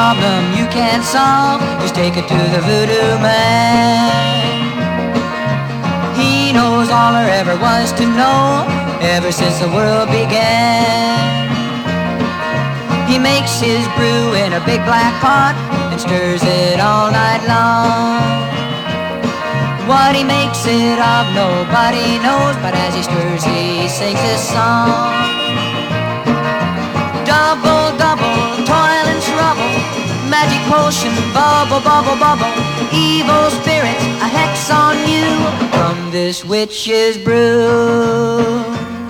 problem you can't solve, just take it to the voodoo man. He knows all there ever was to know, ever since the world began. He makes his brew in a big black pot and stirs it all night long. What he makes it of nobody knows, but as he stirs he sings this song. Double, double, toil and trouble, magic potion, bubble, bubble, bubble, evil spirits, a hex on you from this witch's brew.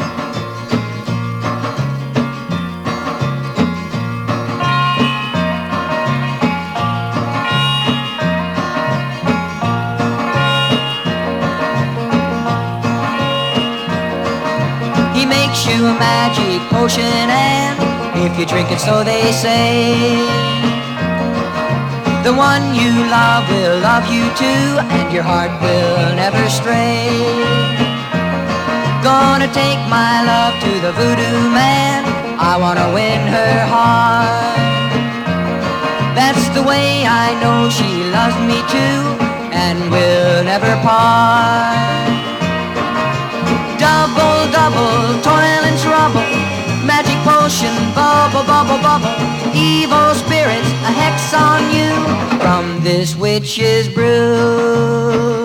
He makes you a magic potion, and if you drink it, so they say, the one you love will love you too, and your heart will never stray. Gonna take my love to the voodoo man, I wanna win her heart. That's the way I know she loves me too, and will never part. Double, double, toil and trouble, magic potion, bubble, bubble, bubble, evil spirits, a hex on you from this witch's brew.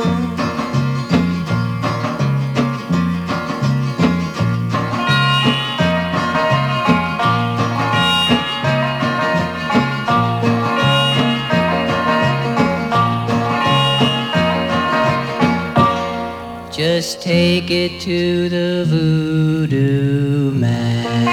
Just take it to the voodoo man.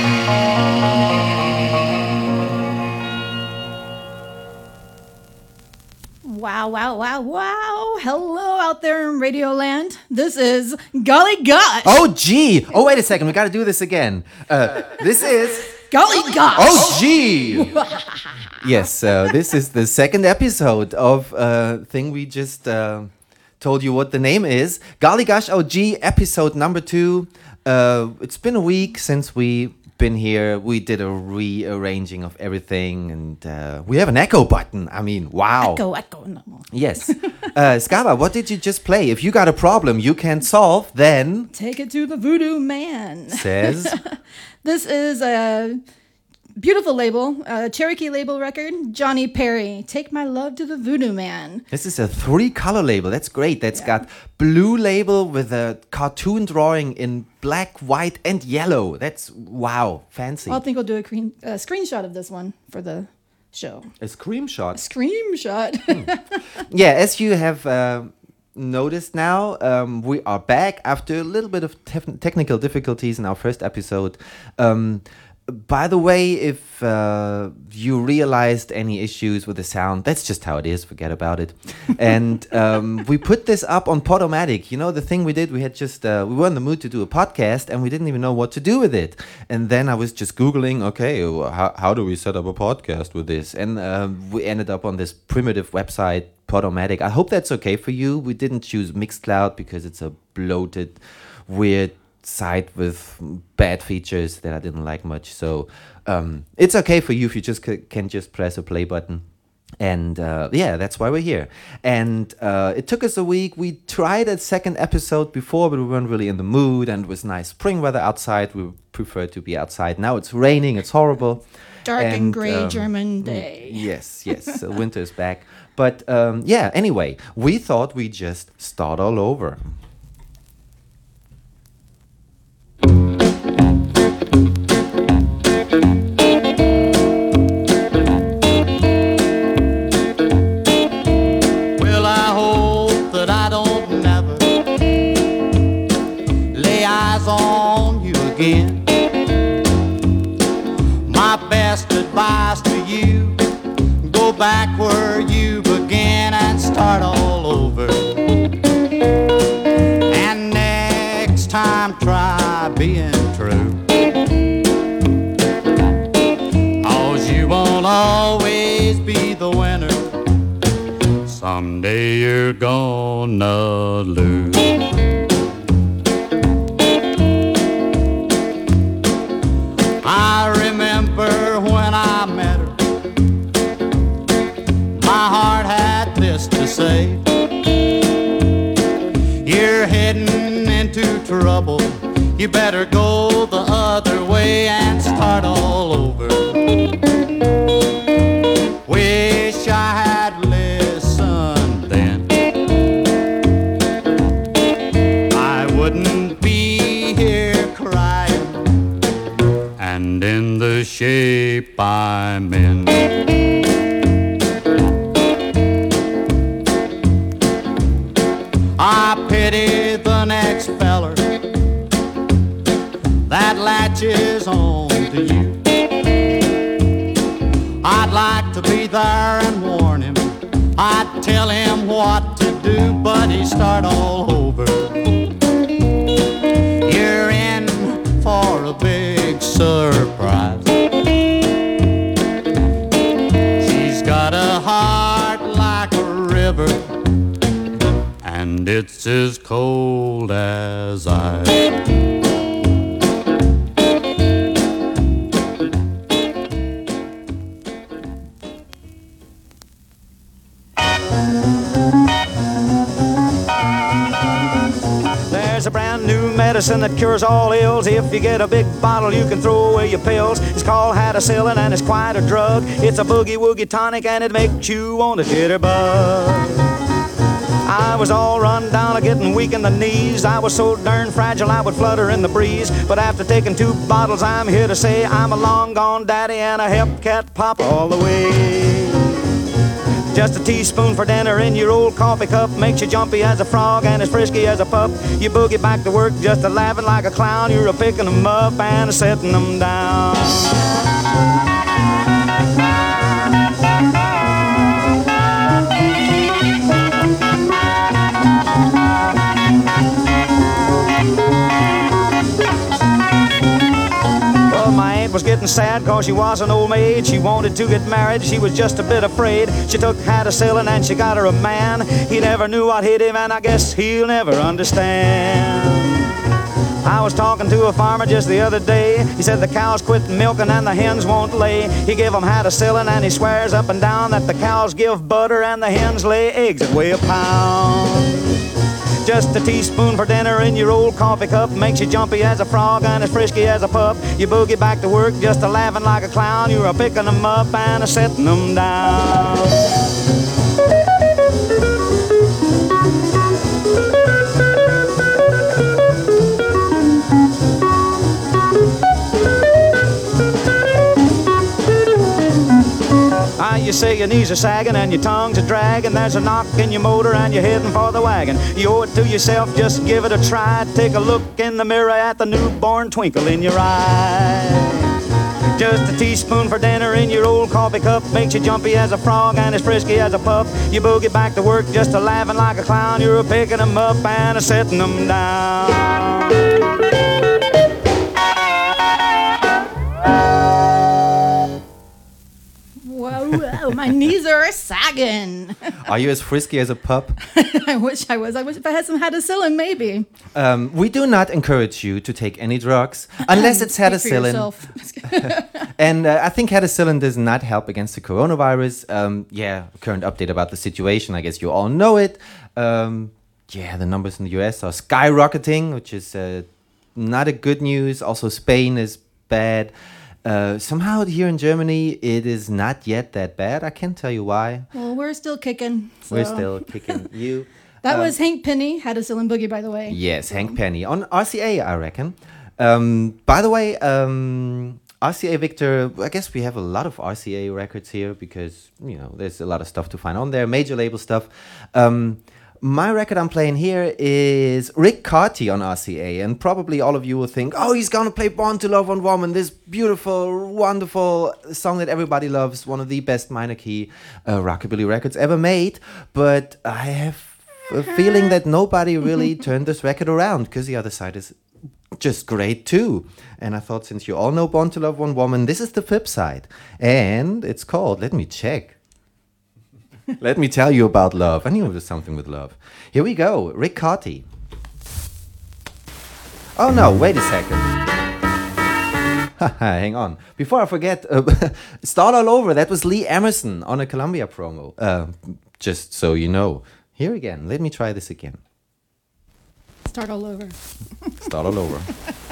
Wow, wow, wow, wow. Hello out there in Radioland. This is Golly Gosh. Oh, gee. Oh, wait a second. We got to do this again. This is... Golly Gosh. Oh, gee. Yes, this is the second episode of thing we just told you what the name is. Golly Gosh, oh, gee, episode number 2. It's been a week since we been here. We did a rearranging of everything, and we have an echo button. I mean, wow. Echo. No. Yes. Skaba, what did you just play? If you got a problem you can't solve, then... Take it to the voodoo man. Says... This is a beautiful label, a Cherokee label record, Johnny Perry, Take My Love to the Voodoo Man. This is a 3-color label. That's great. That's got blue label with a cartoon drawing in black, white, and yellow. That's, wow, fancy. Well, I think we'll do a screenshot of this one for the show. A screenshot. Screenshot. Yeah, as you have noticed now, we are back after a little bit of technical difficulties in our first episode. By the way, if you realized any issues with the sound, that's just how it is. Forget about it. And we put this up on Podomatic. You know, the thing we did, we had just, we were in the mood to do a podcast and we didn't even know what to do with it. And then I was just Googling, okay, how do we set up a podcast with this? And we ended up on this primitive website, Podomatic. I hope that's okay for you. We didn't choose Mixcloud because it's a bloated, weird site with bad features that I didn't like much. So it's okay for you if you just can just press a play button. And yeah, that's why we're here. And it took us a week. We tried a second episode before, but we weren't really in the mood. And it was nice spring weather outside. We prefer to be outside. Now it's raining. It's horrible. Dark and gray German day. Yes. Winter is back. But yeah, anyway, we thought we'd just start all over. Well, I hope that I don't never lay eyes on you again. My best advice to you, go back where you began and start all over. And next time try being true, 'cause you won't always be the winner. Someday you're gonna lose. I remember when I met her has to say. You're heading into trouble. You better go the other way and start all over. Wish I had listened then. I wouldn't be here crying and in the shape I'm in. I pity the next feller that latches on to you. I'd like to be there and warn him. I'd tell him what to do, but he'd start all over. You're in for a big surprise. She's got a heart like a river, and it's as cold as ice. There's a brand new medicine that cures all ills. If you get a big bottle, you can throw away your pills. It's called Hadacillin and it's quite a drug. It's a boogie-woogie tonic and it makes you want a jitterbug. I was all run down, getting weak in the knees. I was so darn fragile I would flutter in the breeze. But after taking 2 bottles, I'm here to say I'm a long gone daddy and a Hepcat pop all the way. Just a teaspoon for dinner in your old coffee cup makes you jumpy as a frog and as frisky as a pup. You boogie back to work just a laughing like a clown. You're a picking them up and a setting them down. Was getting sad cause she was an old maid. She wanted to get married, she was just a bit afraid. She took Hadacillin and she got her a man. He never knew what hit him and I guess he'll never understand. I was talking to a farmer just the other day. He said the cows quit milking and the hens won't lay. He gave them Hadacillin and he swears up and down that the cows give butter and the hens lay eggs that weigh a pound. Just a teaspoon for dinner in your old coffee cup makes you jumpy as a frog and as frisky as a pup. You boogie back to work just a laughing like a clown. You're a picking them up and a setting them down. You say your knees are sagging and your tongue's a dragging. There's a knock in your motor and you're heading for the wagon. You owe it to yourself, just give it a try. Take a look in the mirror at the newborn twinkle in your eye. Just a teaspoon for dinner in your old coffee cup makes you jumpy as a frog and as frisky as a pup. You boogie back to work just a laughing like a clown. You're a picking them up and a setting them down. Whoa, my knees are sagging. Are you as frisky as a pup? I wish I was. I wish if I had some Hadacillin, maybe. We do not encourage you to take any drugs unless it's Hadacillin. And I think Hadacillin does not help against the coronavirus. Current update about the situation. I guess you all know it. The numbers in the US are skyrocketing, which is not a good news. Also, Spain is bad. Somehow here in Germany, it is not yet that bad. I can't tell you why. Well, we're still kicking. So. We're still kicking you. That was Hank Penny, Hadacillin Boogie, by the way. Yes, so. Hank Penny on RCA, I reckon. By the way, RCA Victor, I guess we have a lot of RCA records here because, there's a lot of stuff to find on there, major label stuff. My record I'm playing here is Rick Carty on RCA, and probably all of you will think, oh, he's going to play Born to Love One Woman, this beautiful, wonderful song that everybody loves, one of the best minor key rockabilly records ever made. But I have a feeling that nobody really turned this record around because the other side is just great too. And I thought, since you all know Born to Love One Woman, this is the flip side. And it's called, let me check. Let me tell you about love. I knew it was something with love. Here we go. Rick Carty. Oh no, wait a second. Hang on. Before I forget, Start All Over. That was Lee Emerson on a Columbia promo. just so you know. Here again, let me try this again. Start all over. Start all over.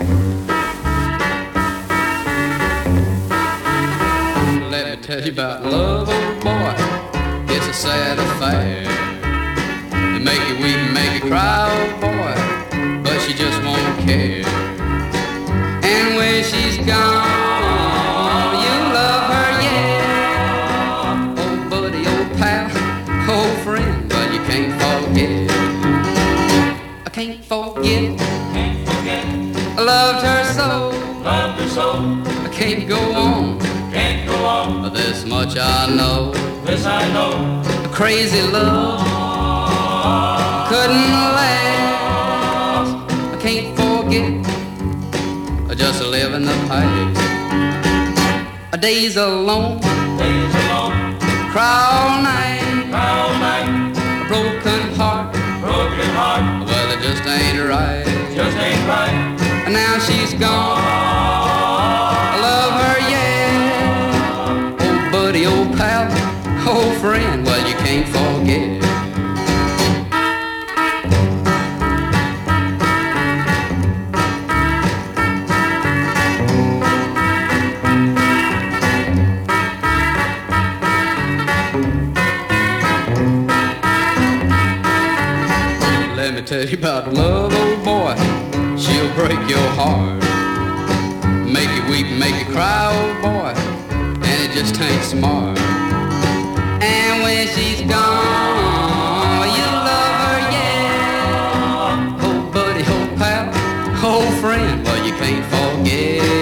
Let me tell you about love, old boy. It's a sad affair. It make you weep and make you cry, old boy, but she just won't care. And when she's gone, you love her, yeah. Old buddy, old pal, old friend, but you can't forget. I can't forget. I loved her so. I can't go on. But this much I know. A crazy love couldn't last. I can't forget. I just live in the past. A days alone. Cry all night. A broken heart. Well, it just ain't right. And now she's gone. I love her, yeah. Old buddy, old pal, old friend, well, you can't forget. Let me tell you about love, old boy. She'll break your heart, make you weep, make you cry, old boy, and it just ain't smart. And when she's gone, you love her, yeah. Old buddy, old pal, old friend, well, you can't forget.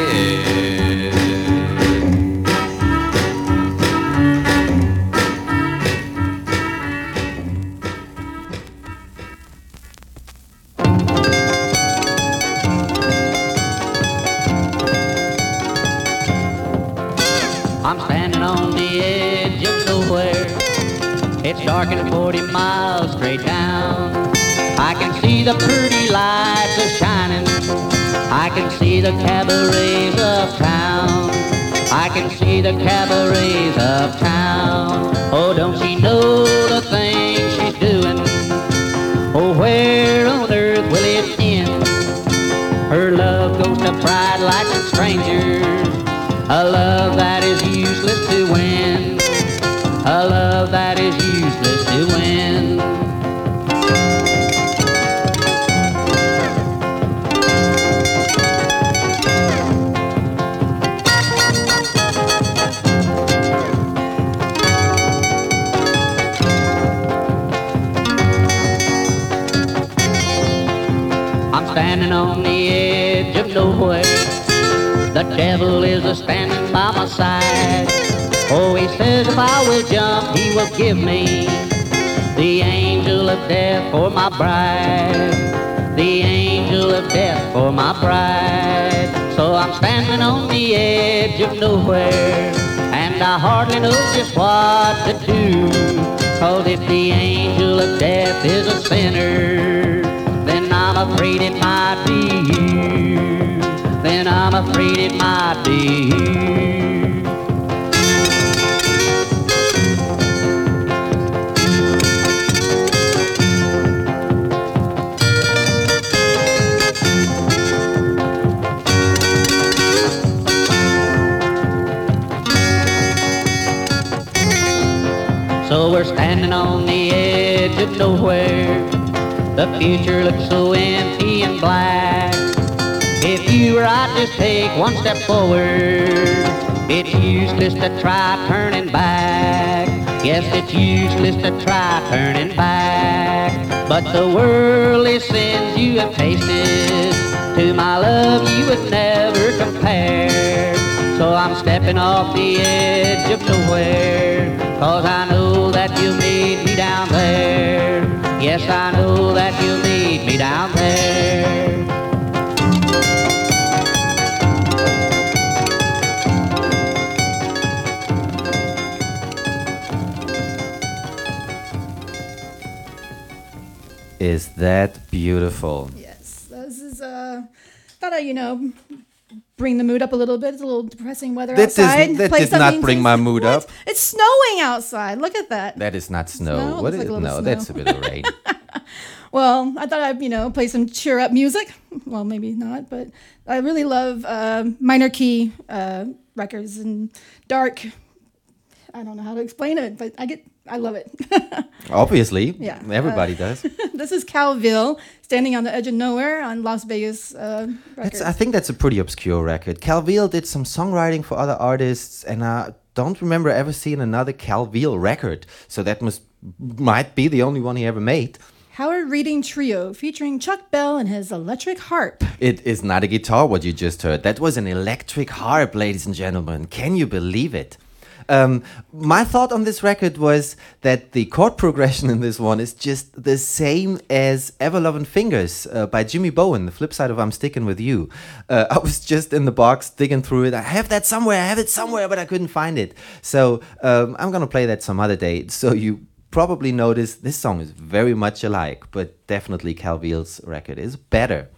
I'm standing on the edge of nowhere. It's dark and 40 miles straight down. I can see the pretty lights a shining. I can see the cabarets of town. I can see the cabarets of town. Oh, don't she know the things she's doing? Oh, where on earth will it end? Her love goes to pride like some strangers. A love that is useless to win. A love that is useless to win. I'm standing on the edge of nowhere. The devil is a-standing by my side. Oh, he says if I will jump, he will give me the angel of death for my bride. The angel of death for my bride. So I'm standing on the edge of nowhere, and I hardly know just what to do. 'Cause if the angel of death is a sinner, then I'm afraid it might be you. Then I'm afraid it might be you. So we're standing on the edge of nowhere. The future looks so empty and black. If you or I just take one step forward, it's useless to try turning back. Yes, it's useless to try turning back. But the worldly sins you have tasted, to my love you would never compare. So I'm stepping off the edge of nowhere, 'cause I know that you'll meet me down there. Yes, I know that you'll meet me down there. Is that beautiful? Yes, this is thought I bring the mood up a little bit. It's a little depressing weather That outside. that Play did not something bring to- my mood What? up. It's snowing outside. Look at that. That is not snow. Snow? What Looks is like a little no? snow. That's a bit of rain. Well, I thought I'd, play some cheer up music. Well, maybe not, but I really love minor key records and dark. I don't know how to explain it, but I love it. Obviously, Yeah. everybody does. This is Calville, Standing on the Edge of Nowhere on Las Vegas Records. I think that's a pretty obscure record. Calville did some songwriting for other artists, and I don't remember ever seeing another Calville record. So that might be the only one he ever made. Howard Reading Trio featuring Chuck Bell and his electric harp. It is not a guitar, what you just heard. That was an electric harp, ladies and gentlemen. Can you believe it? My thought on this record was that the chord progression in this one is just the same as Ever Lovin' Fingers by Jimmy Bowen, the flip side of I'm Sticking With You. I was just in the box digging through it. I have it somewhere, but I couldn't find it. So I'm going to play that some other day. So you probably notice this song is very much alike, but definitely Calville's record is better.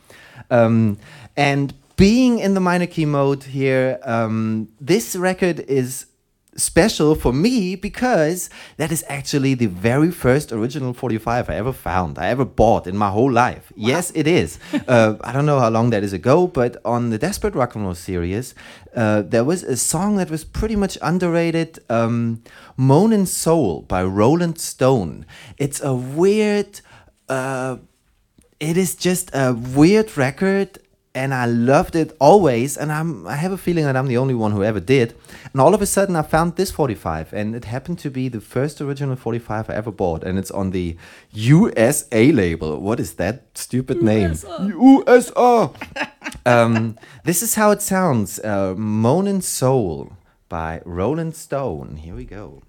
And being in the minor key mode here, this record is special for me because that is actually the very first original 45 I ever found, I ever bought in my whole life. Wow. Yes, it is. I don't know how long that is ago, but on the Desperate Rock and Roll series, there was a song that was pretty much underrated, Moanin' Soul by Rolling Stone. It's a weird, it is just a weird record, and I loved it always, and I have a feeling that I'm the only one who ever did. And all of a sudden I found this 45, and it happened to be the first original 45 I ever bought, and it's on the USA label. What is that stupid name? USA! This is how it sounds. Moanin' Soul by Rolling Stone. Here we go.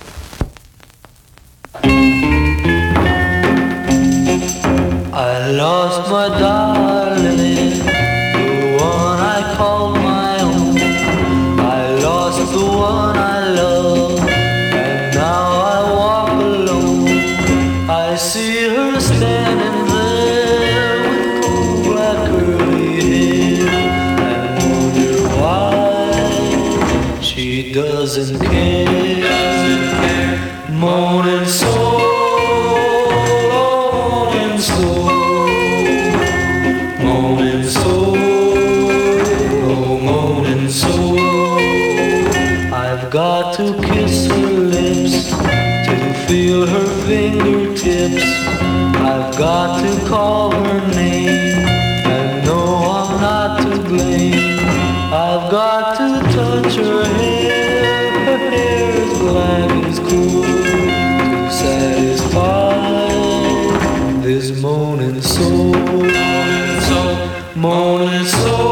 I lost my darling, the one I called my own. I lost the one I love, and now I walk alone. I see her standing there with cold black curly hair, and wonder why she doesn't care. Moaning soul. Got to kiss her lips to feel her fingertips. I've got to call her name and know I'm not to blame. I've got to touch her hair as black as coal, to satisfy this moaning soul. Moaning soul.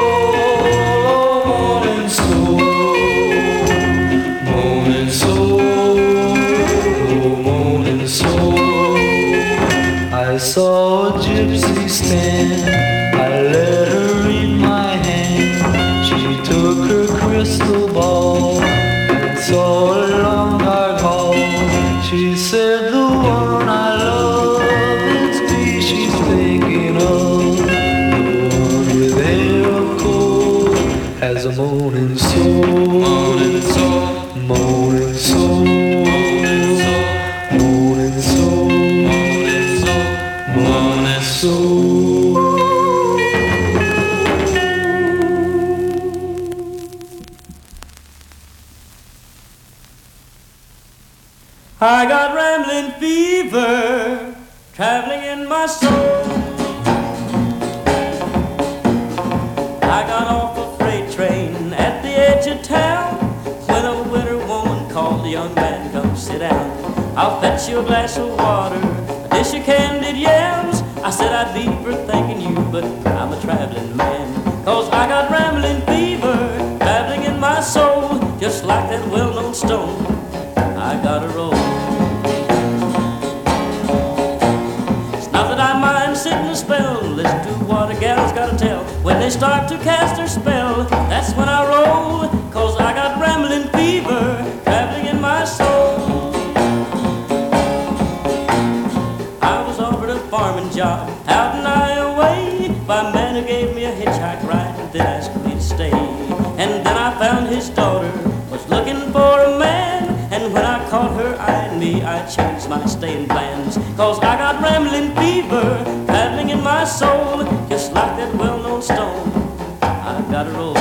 I saw a gypsy stand, I let her read my hand. She took her crystal ball and saw a long dark hall. She said, the one I love, it's me she's thinking of. The one with hair of coal has a moaning soul. Moaning soul. Moaning soul. Moaning soul. Moaning soul. I got rambling fever, traveling in my soul. I got off a freight train at the edge of town when a winter woman called, young man, come sit down. I'll fetch you a glass of water, a dish of candied yams. I said I'd be for thanking you, but I'm a traveling man. Cause I got rambling fever, traveling in my soul, just like that well-known stone. I gotta roll. It's not that I mind sitting a spell, listen to what a gal's gotta tell. When they start to cast their spell, that's when I roll. Cause I got rambling fever, traveling in my soul. I was offered a farming job out in Iowa by a man who gave me a hitchhike ride and then asked me to stay. And then I found his daughter was looking for a man. And when I caught her eyeing me, I changed my staying plans. 'Cause I got rambling fever paddling in my soul, just like that well-known stone. I gotta roll.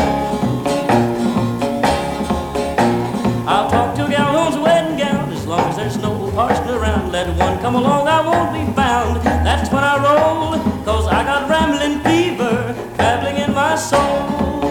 I'll talk to a gal who's a wedding gown, as long as there's no parson around. Let one come along, I won't be found. That's when I roll, 'cause I got rambling fever traveling in my soul.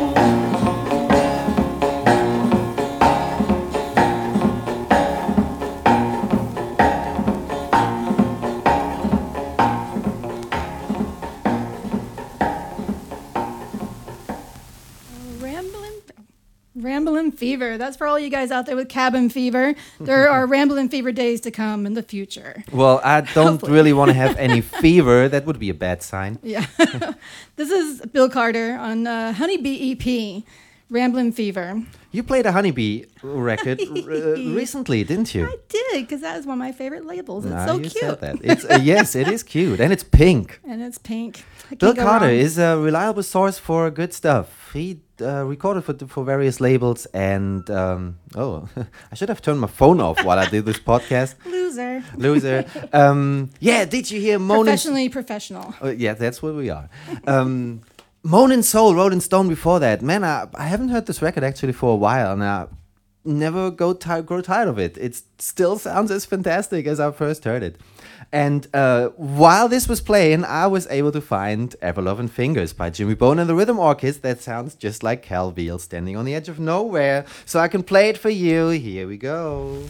Ramblin' fever. That's for all you guys out there with cabin fever. There are ramblin' fever days to come in the future. Well, I don't Hopefully. really want to have any fever. That would be a bad sign. Yeah. This is Bill Carter on Honeybee EP, Ramblin' Fever. You played a Honeybee record recently, didn't you? I did, because that is one of my favorite labels. It's Nah, so you cute. said that. It's yes, it is cute, and it's pink. And it's pink. I Bill can't go Carter wrong. is a reliable source for good stuff. He recorded for various labels, and I should have turned my phone off while I did this podcast. Loser. Yeah, did you hear Moanin'? Professionally professional. Yeah, that's what we are. Moanin' Soul, Rolling Stone before that. Man, I haven't heard this record actually for a while, and I never grow tired of it. It still sounds as fantastic as I first heard it. And while this was playing, I was able to find Ever Lovin' Fingers by Jimmy Bone and the Rhythm Orchestra. That sounds just like Cal Veal standing on the edge of nowhere. So I can play it for you. Here we go.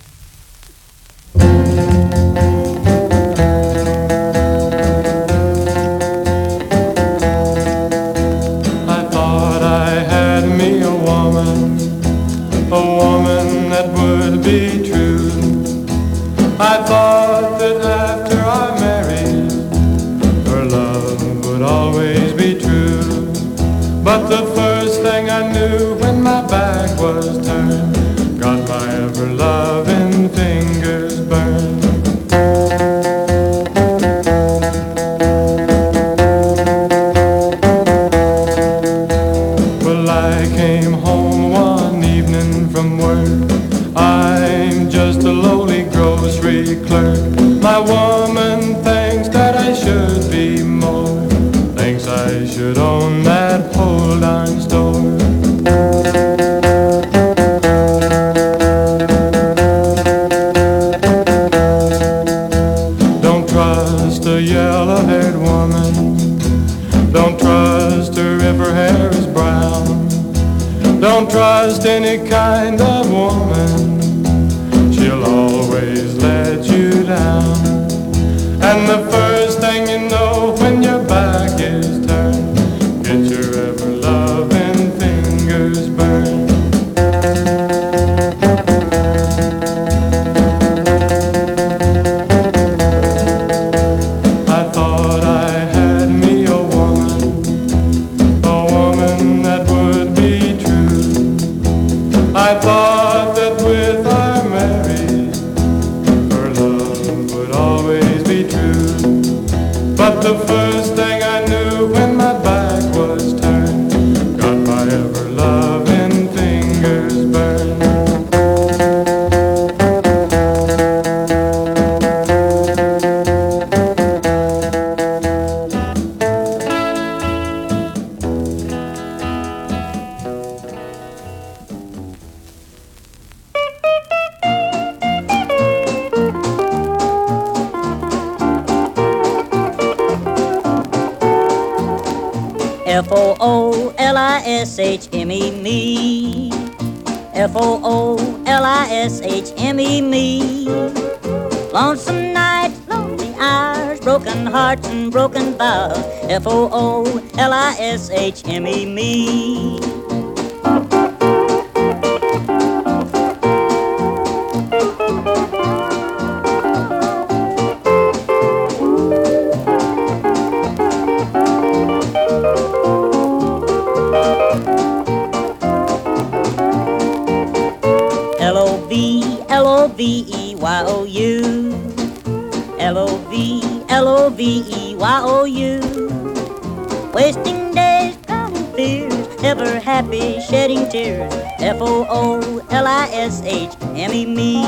I thought I had me a woman that would be true. I thought that after I married, her love would always be true. But the first thing I knew when my back was turned, got my ever-loving fingers burned. Well, I came home one evening from work. I'm just a lowly grocery clerk. My woman thinks that I should be more, thinks I should own that whole darn store. Don't trust a yellow-haired woman. Don't trust her if her hair is brown. Don't trust any kind of woman. She'll always let you down. And the first thing you know when your back is turned, get your ever-loving fingers burned. I thought I had me a woman that would be true. I thought that with our marriage, her love would always be true. But the first thing I knew when my back was turned, got my ever-loving fingers burned. F-O-O-L-I-S-H-M-E, me. F-O-O-L-I-S-H-M-E, me. Lonesome nights, lonely hours, broken hearts and broken vows. F-O-O-L-I-S-H-M-E, me. L-O-V-E-Y-O-U, L-O-V-E-Y-O-U. Wasting days, counting fears, ever happy, shedding tears. Folishme, me.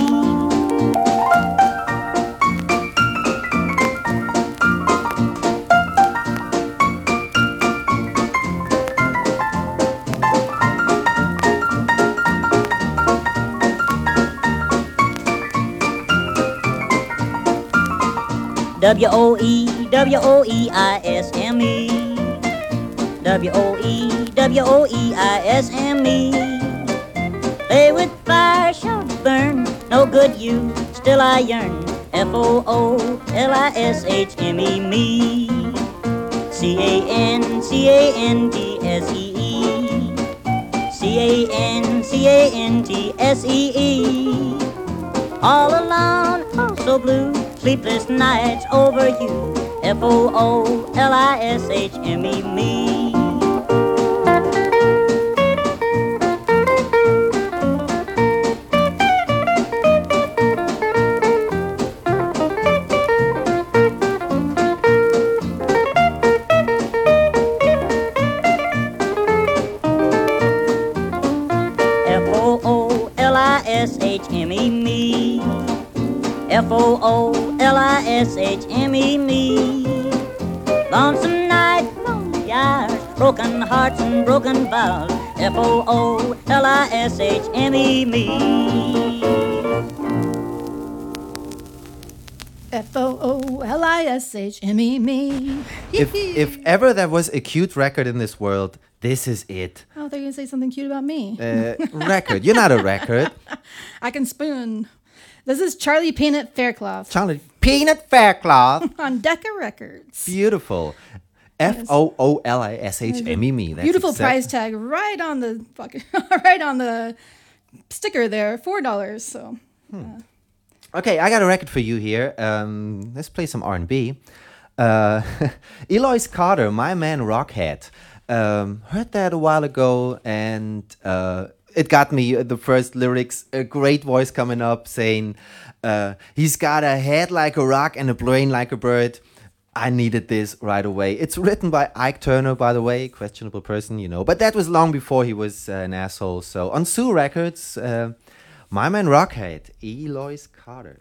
Woeoeisme, Woeoeisme. Play with fire, shall burn. No good you, still I yearn. Folishme, me. Cancantsee. All alone, oh so blue, sleepless nights over you. Folishme, me. Folishme, me. Folishme, me. Lonesome night, lonely hours, broken hearts and broken vows. Folishme, me. Folishme, me. If ever there was a cute record in this world, this is it. Oh, they're gonna say something cute about me. Record. You're not a record. I can spoon. This is Charlie Peanut Faircloth Charlie Peanut Faircloth. on Decca Records. Beautiful. Folishme, me. That's Beautiful exact- price tag right on the right on the sticker there, $4. So Okay, I got a record for you here. Let's play some R&B. Eloise Carter, My Man Rockhead. Heard that a while ago, and it got me the first lyrics. A great voice coming up saying, he's got a head like a rock and a brain like a bird. I needed this right away. It's written by Ike Turner, by the way, questionable person, you know. But that was long before he was an asshole. So on Sue Records, My Man Rockhead, Eloise Carter.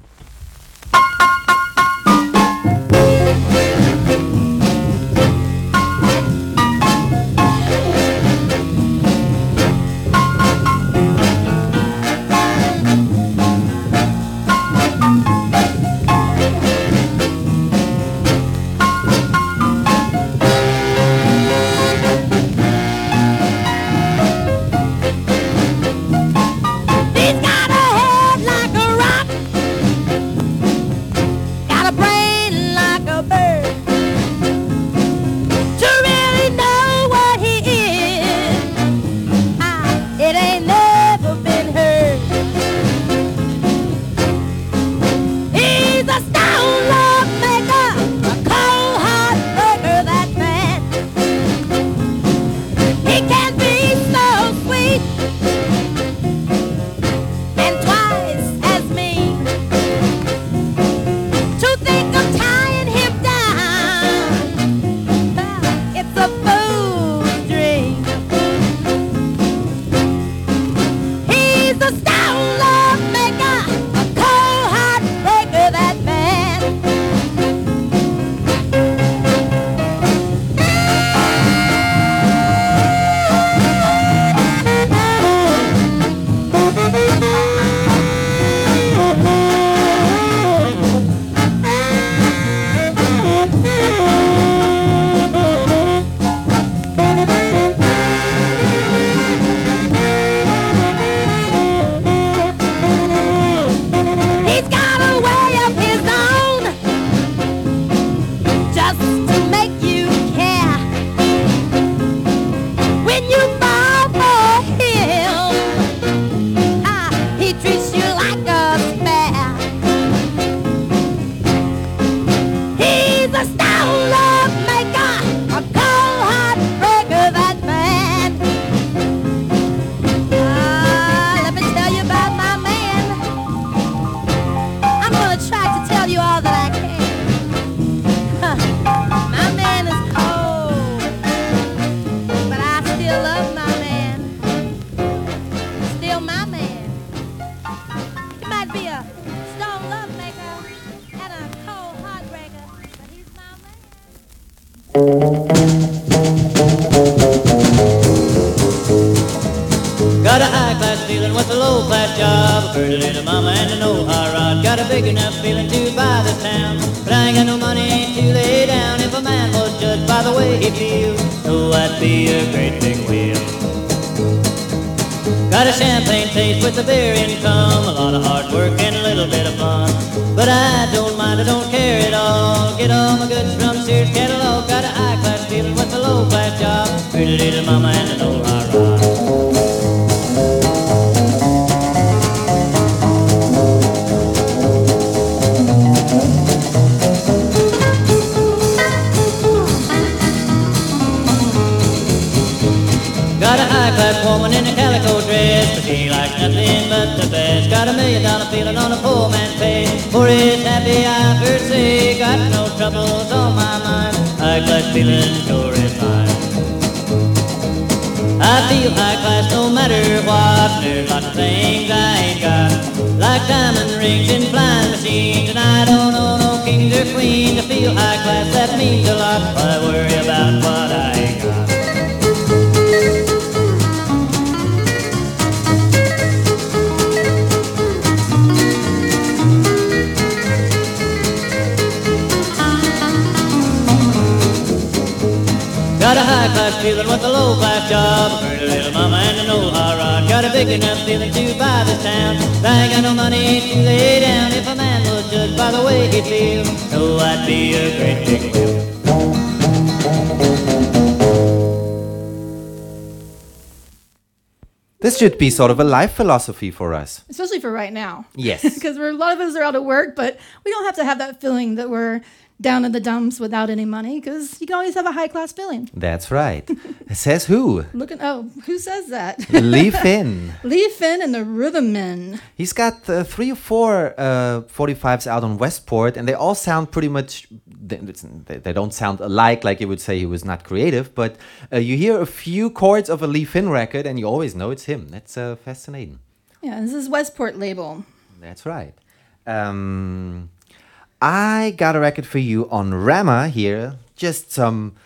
He's got a head like a rock, got a brain like a bird. To really know what he is, it ain't never been heard. He's a stone love maker, a cold heart breaker, that man. He can be so sweet and twice as mean. To think of tying him down, it's a fool's dream. He's a stone love maker, a cold heart breaker, that man. He's got a way of his own, just to make you care. When you fall for him, he treats you like a spare. He's a stone love maker, a cold heart breaker, that man. Let me tell you about my man. I'm gonna try to tell you all that I can. My man is cold, but I still love Got a high-class feeling with a low-class job, a pretty little mama and an old hot rod. Got a big enough feeling to buy this town, but I ain't got no money to lay down. If a man was judged by the way he feels, oh, that'd be a great big wheel. Got a champagne taste with a beer income, a lot of hard work and a little bit of fun. But I don't mind, I don't care at all. Get all my goods from Sears catalog. Got a high-class feeling with a low-class job, pretty little mama and an old hot rod. Got a high-class woman in a calico dress, but she likes nothing but the best. Got $1 million feeling on a poor man's pay, for it's happy I've heard say. Got no troubles on my mind, high-class feeling sure is mine. I feel high-class no matter what, there's lots of things I ain't got, like diamond rings and flying machines, and I don't own no kings or queens. I feel high-class, that means a lot, I worry about what I ain't got. Got a high-class feeling with a low-class job, a pretty little mama and an old hot rod. Got a big enough feeling to buy this town, but I ain't got no money to lay down. If a man was judged by the way he feels, oh, I'd be a great big wheel. This should be sort of a life philosophy for us. Especially for right now. Yes. Because a lot of us are out of work, but we don't have to have that feeling that we're down in the dumps without any money, because you can always have a high-class feeling. That's right. Says who? Who says that? Lee Finn. Lee Finn and the Rhythm Men. He's got 3 or 4 45s out on Westport, and they all sound pretty much, they don't sound alike, like you would say he was not creative, but you hear a few chords of a Lee Finn record, and you always know it's him. That's fascinating. Yeah, this is Westport label. That's right. I got a record for you on Rama here. Just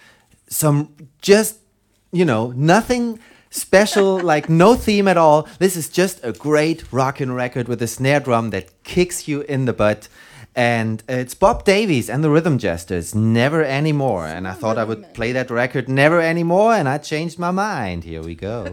nothing special, like no theme at all. This is just a great rockin' record with a snare drum that kicks you in the butt. And it's Bob Davies and the Rhythm Jesters, Never Anymore. And I thought I would play that record, Never Anymore, and I changed my mind. Here we go.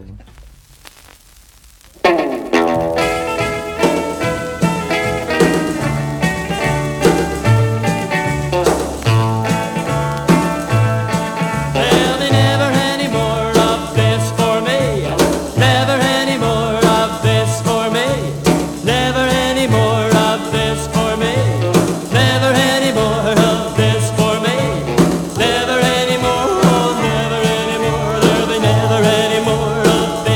Never anymore of this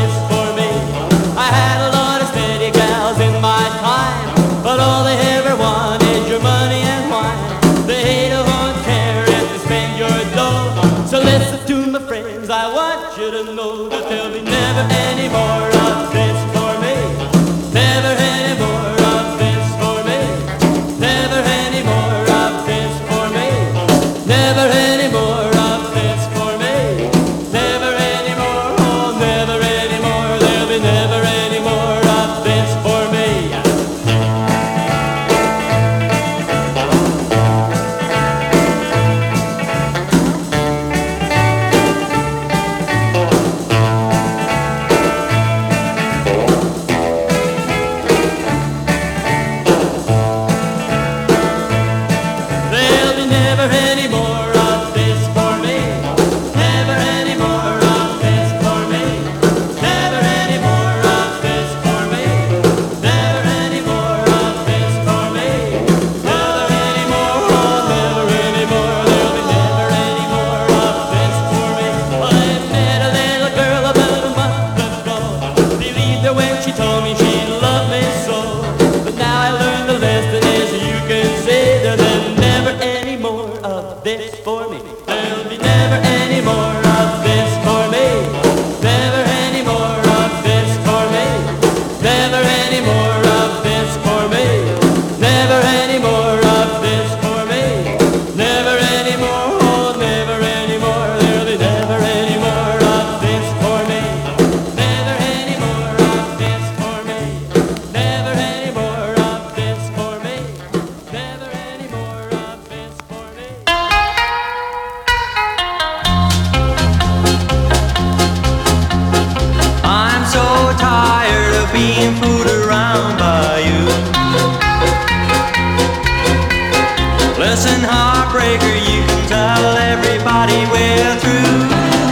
Listen, heartbreaker, you can tell everybody we're through.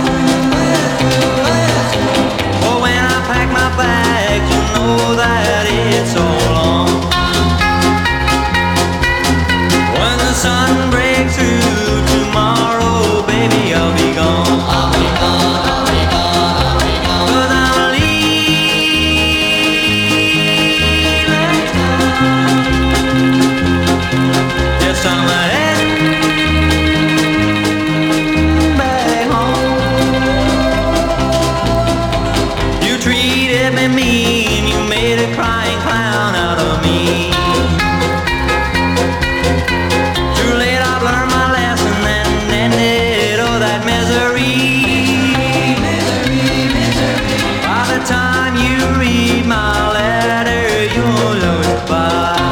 Oh, when I pack my bags, you know that it's so long. When the sun breaks through tomorrow, baby, I'll be gone. I'll be gone, I'll be gone, I'll be gone. 'Cause I'm leaving town. Yes, I'm heading back home. You treated me mean, you made a crying clown out of me. Too late, I've learned my lesson and ended all that misery. By the time you read my letter, you'll know it's by.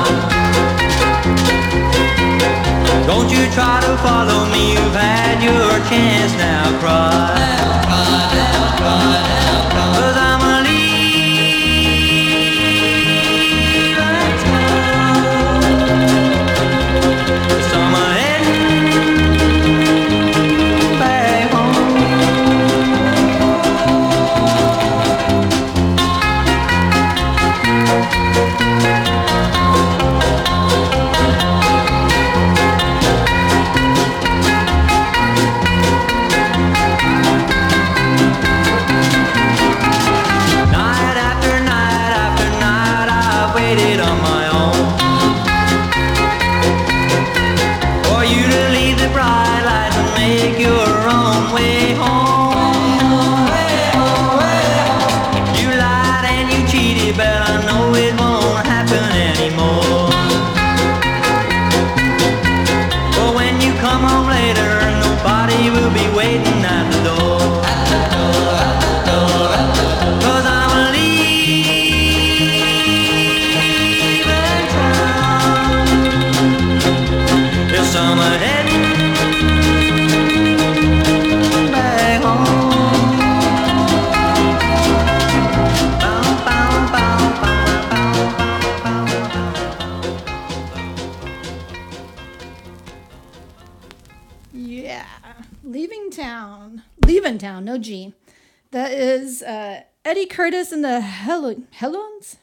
Don't you try to follow me, you've had your chance, now cry. 'Cause I'm leaving town. So I'm heading back home. Night after night after night, I've waited on my own for you to leave the bright lights and make your own way home. You lied and you cheated, but I know it won't happen anymore. But when you come home later, nobody will be waiting at the door. 'Cause I'm leaving town. Yes, I'm heading back home. Bow, bow, bow, bow, bow, bow, Yeah, leaving town. Leaving town, no G. That is Eddie Curtis and the Hellions.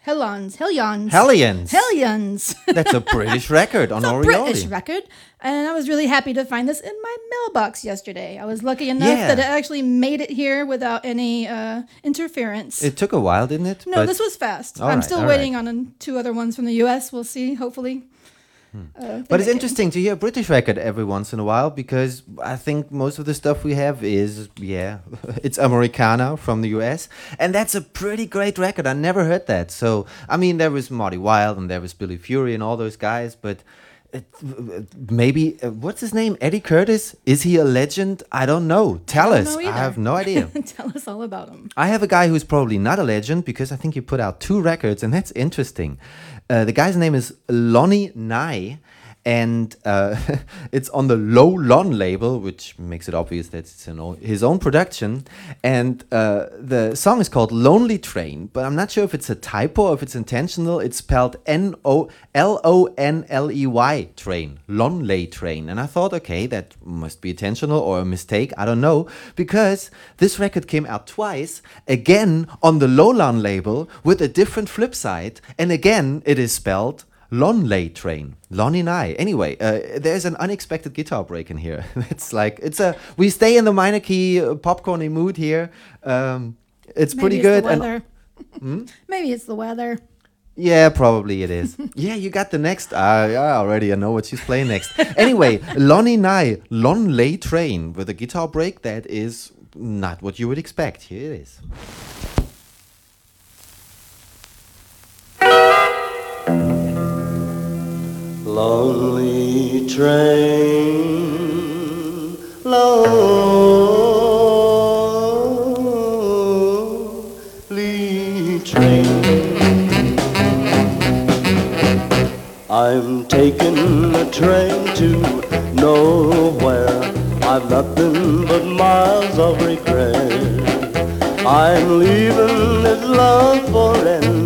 Hellions. That's a British record on It's a Oriole. British record, and I was really happy to find this in my mailbox yesterday. I was lucky enough Yeah. that it actually made it here without any interference. It took a while, didn't it? No, this was fast. All I'm right, still all waiting on 2 other ones from the U.S. We'll see, hopefully. But it's interesting to hear a British record every once in a while because I think most of the stuff we have is, it's Americana from the US. And that's a pretty great record. I never heard that. So, I mean, there was Marty Wilde and there was Billy Fury and all those guys, but maybe, what's his name? Eddie Curtis? Is he a legend? I don't know. Tell us. I have no idea. Tell us all about him. I have a guy who's probably not a legend because I think he put out 2 records, and that's interesting. The guy's name is Lonnie Nye, and it's on the Low Lon label, which makes it obvious that it's his own production. And the song is called Lonely Train, but I'm not sure if it's a typo or if it's intentional. It's spelled Lonley train, Lonely Train. And I thought, okay, that must be intentional or a mistake. I don't know, because this record came out twice, again on the Low Lon label with a different flip side, and again it is spelled Lonely Train, Lonnie Nye. Anyway, there's an unexpected guitar break in here. We stay in the minor key popcorny mood here. It's pretty good. Maybe it's the weather. Yeah, probably it is. Yeah, you got the next. I already know what she's playing next. Anyway, Lonnie Nye, Lonely Train with a guitar break that is not what you would expect. Here it is. Lonely train, lonely train. I'm taking a train to nowhere. I've nothing but miles of regret. I'm leaving this love for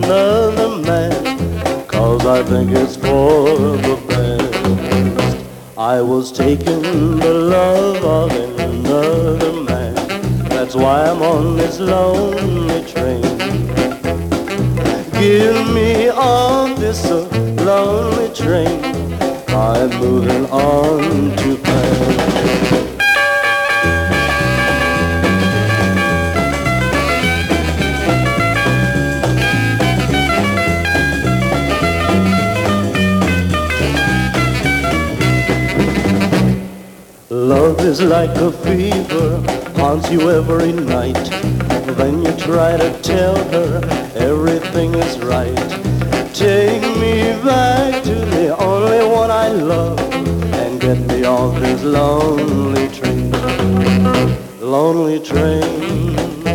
another man, 'cause I think it's for the best. I was taking the love of another man. That's why I'm on this lonely train. Give me on this lonely train. I'm moving on to pain. Love is like a fever, haunts you every night. Then you try to tell her everything is right. Take me back to the only one I love and get me off this lonely train. Lonely train.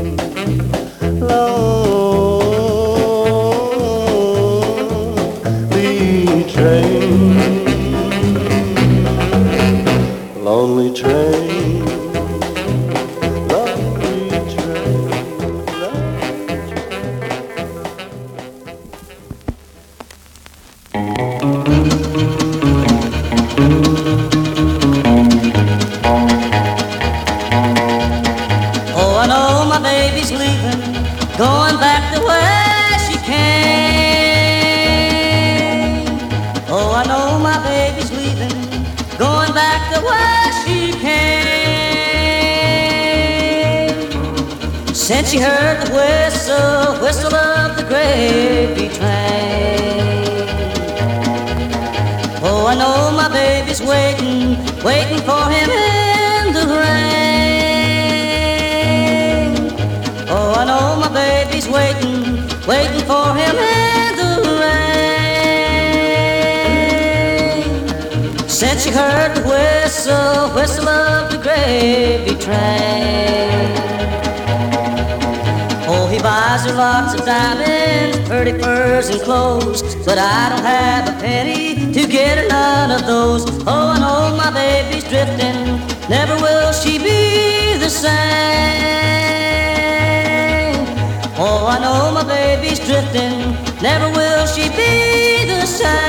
Lonely train. Lonely train, lonely train, lonely Oh, I know my baby's leaving, going back to where she came. Oh, I know my baby's leaving, going back to where she came. Since she heard the whistle of the gravy train. Oh, I know my baby's waiting for him in the rain. Oh, I know my baby's waiting for him in the rain. Since she heard the whistle of the gravy train. Oh, he buys her lots of diamonds, pretty furs and clothes, but I don't have a penny to get her none of those. Oh, I know my baby's drifting, never will she be the same. Oh, I know my baby's drifting, never will she be the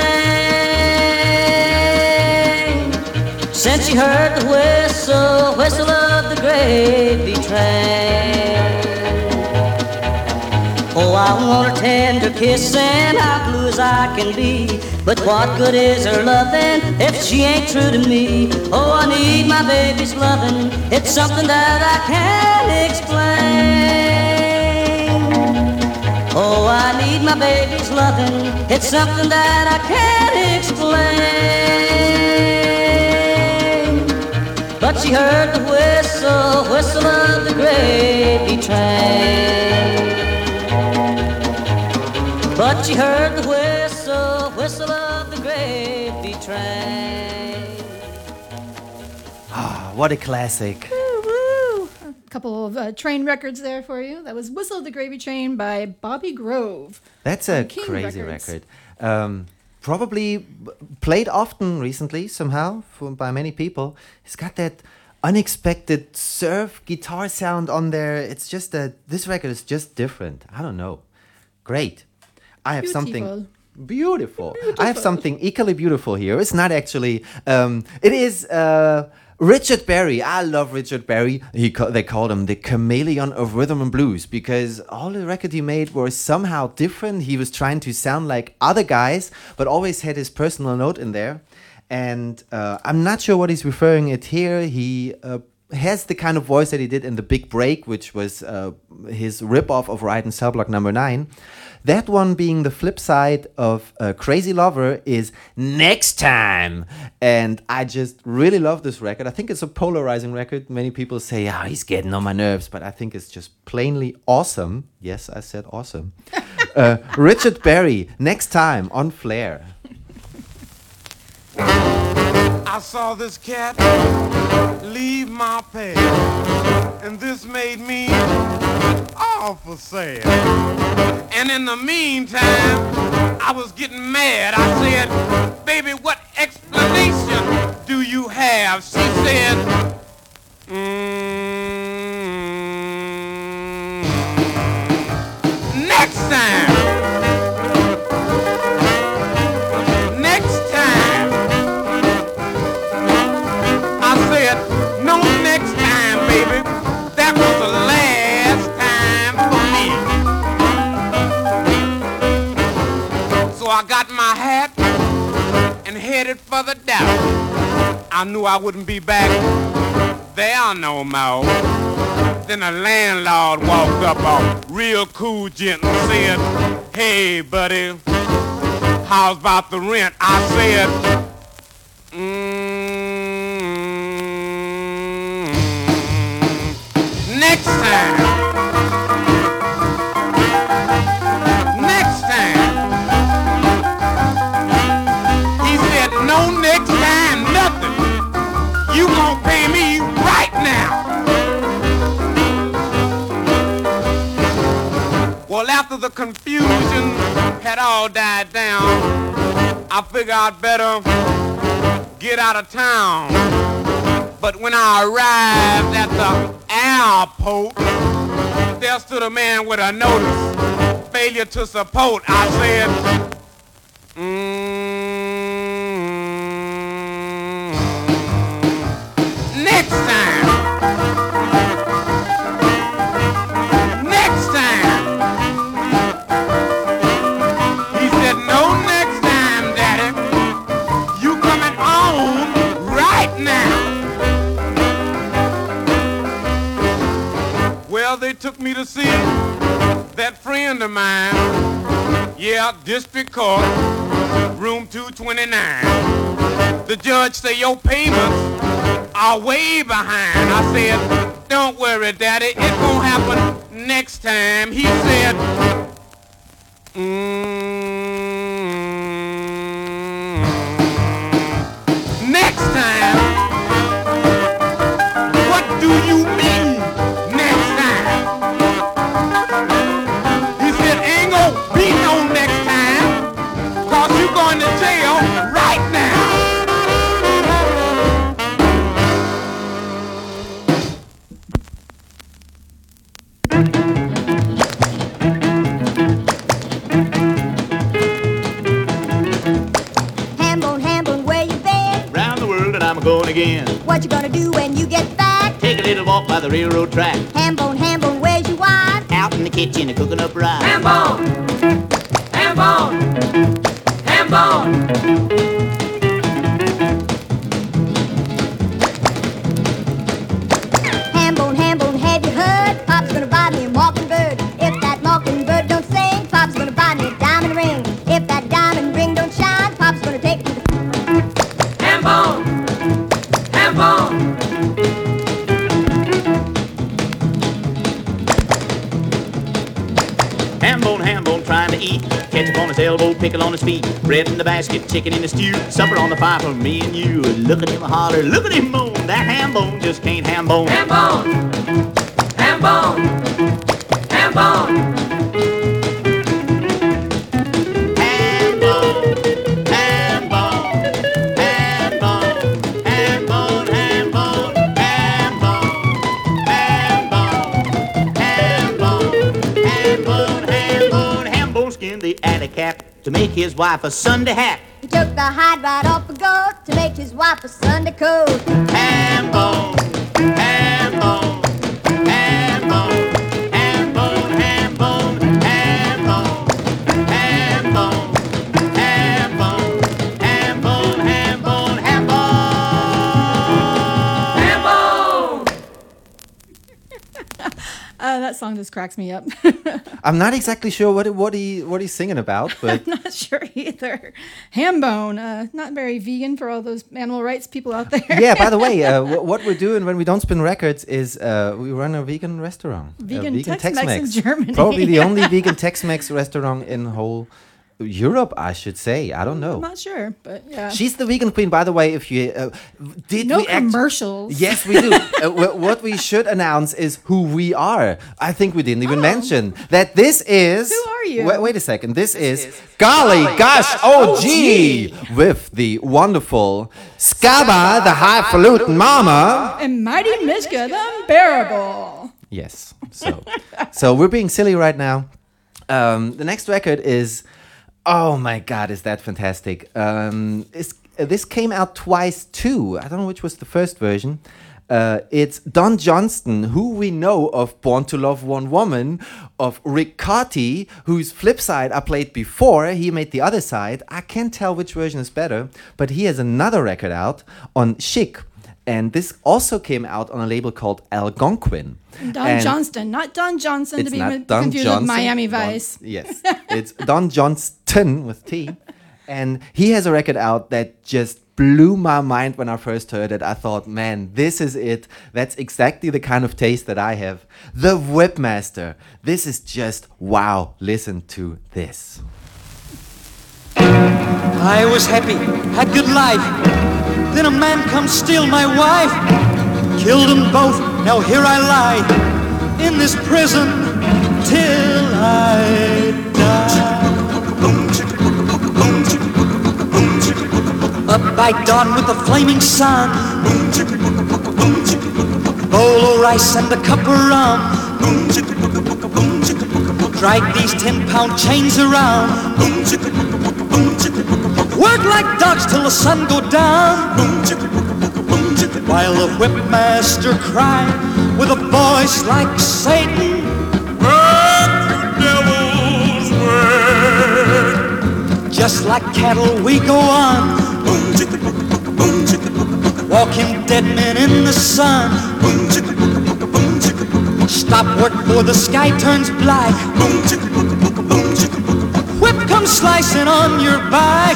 same. Since she heard the whistle of the gravy train. Oh, I want her tender kiss and how blue as I can be. But what good is her loving if she ain't true to me? Oh, I need my baby's loving. It's something that I can't explain. Oh, I need my baby's loving. It's something that I can't explain. But she heard the whistle of the gravy train. But she heard the whistle of the gravy train. Ah, what a classic. Woo-woo. A couple of train records there for you. That was Whistle of the Gravy Train by Bobby Grove. That's a King crazy Records. record. Probably played often recently somehow by many people. It's got that unexpected surf guitar sound on there. It's just that this record is just different. I don't know. Great. I have something beautiful. I have something equally beautiful here. It's not actually. It is Richard Berry. I love Richard Berry. They called him the chameleon of rhythm and blues because all the records he made were somehow different. He was trying to sound like other guys, but always had his personal note in there. And I'm not sure what he's referring it here. He has the kind of voice that he did in The Big Break, which was his ripoff of Ride and Cell Block No. 9. That one being the flip side of Crazy Lover is Next Time. And I just really love this record. I think it's a polarizing record. Many people say, oh, he's getting on my nerves. But I think it's just plainly awesome. Yes, I said awesome. Richard Berry, Next Time on Flair. I saw this cat leave my pad, and this made me awful sad. And in the meantime, I was getting mad. I said, baby, what explanation do you have? She said, next time. Next time. said, no next time, baby. That was the last time for me. So I got my hat and headed for the dock. I knew I wouldn't be back there no more. Then the landlord walked up, a real cool gent, and said, hey, buddy, how's about the rent? I said, next time. Next time. He said, no next time, nothing. You gonna pay me right now. Well, after the confusion had all died down, I figured I'd better get out of town. But when I arrived at the airport, there stood a man with a notice, failure to support. I said, next time. Next time. He said, no next time, Daddy. You coming on right now. Well, they took me to see that friend of mine. Yeah, District Court, room 229. The judge say your payments are way behind. I said, don't worry, Daddy, it's gonna happen next time. He said, next time? What do you mean, next time? He said, ain't gonna be no next time, 'cause you going to jail right now. Hambone, where you been? Round the world and I'm going again. What you gonna do when you get back? Take a little walk by the railroad track. Hambone, where's your wife? Out in the kitchen a cooking up rice. Hambone! Hambone! Hambone! Hambone, have you heard? Pop's gonna buy me a mockingbird. If that mockingbird don't sing, Pop's gonna buy me a diamond ring. If that diamond ring don't shine, Pop's gonna take me to Hambone! Hambone! Hambone, trying to eat. Ketchup on his elbow, pickle on his feet. Bread in the basket, chicken in the stew. Supper on the fire for me and you. Look at him holler, look at him moan. That Hambone just can't hambone. Hambone! Hambone! Hambone! The alley cat to make his wife a Sunday hat. He took the hide right off a goat to make his wife a Sunday coat. Hambone, Hambone, Hambone, Hambone, Hambone, Hambone, Hambone, Hambone, Hambone, Hambone, Hambone, Hambone. That song just cracks me up. I'm not exactly sure what he's singing about, but I'm not sure either. Hambone, not very vegan for all those animal rights people out there. yeah. By the way, what we're doing when we don't spin records is we run a vegan restaurant, Vegan Tex-Mex in Germany. Probably the only vegan Tex-Mex restaurant in whole Europe, I should say. I don't know. I'm not sure, but yeah. She's the vegan queen, by the way. If you did, no we commercials. Yes, we do. What we should announce is who we are. I think we didn't even mention that. This is. Who are you? Wait a second. This is Golly Gosh OG with the wonderful Scabba, the highfalutin mama, and Mighty Mishka, the unbearable. Yes. So we're being silly right now. The next record is. Oh my God, is that fantastic? this came out twice too. I don't know which was the first version. It's Don Johnston, who we know of Born to Love One Woman, of Rick Carty, whose flip side I played before. He made the other side. I can't tell which version is better, but he has another record out on Chic. And this also came out on a label called Algonquin. Don Johnston, not Don Johnson, to be confused with Miami Vice. Yes, it's Don Johnston with T. And he has a record out that just blew my mind when I first heard it. I thought, man, this is it. That's exactly the kind of taste that I have. The Whipmaster. This is just wow. Listen to this. I was happy, had good life. Then a man come steal my wife. Killed them both, now here I lie in this prison till I die. Up by dawn with the flaming sun, bowl of rice and a cup of rum. Drag these 10-pound chains around. Work like dogs till the sun go down. While the whipmaster cried with a voice like Satan, work, you devils, work. Just like cattle we go on, walking dead men in the sun. Stop work before the sky turns black. Whip comes slicing on your back.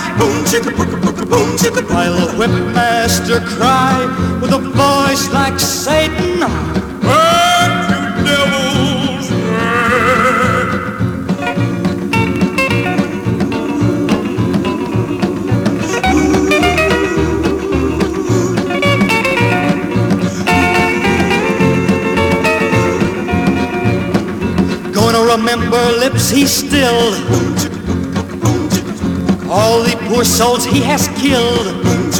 While the whipmaster cried with a voice like Satan, work, you devils, work. Gonna remember lips he stilled, all the poor souls he has killed.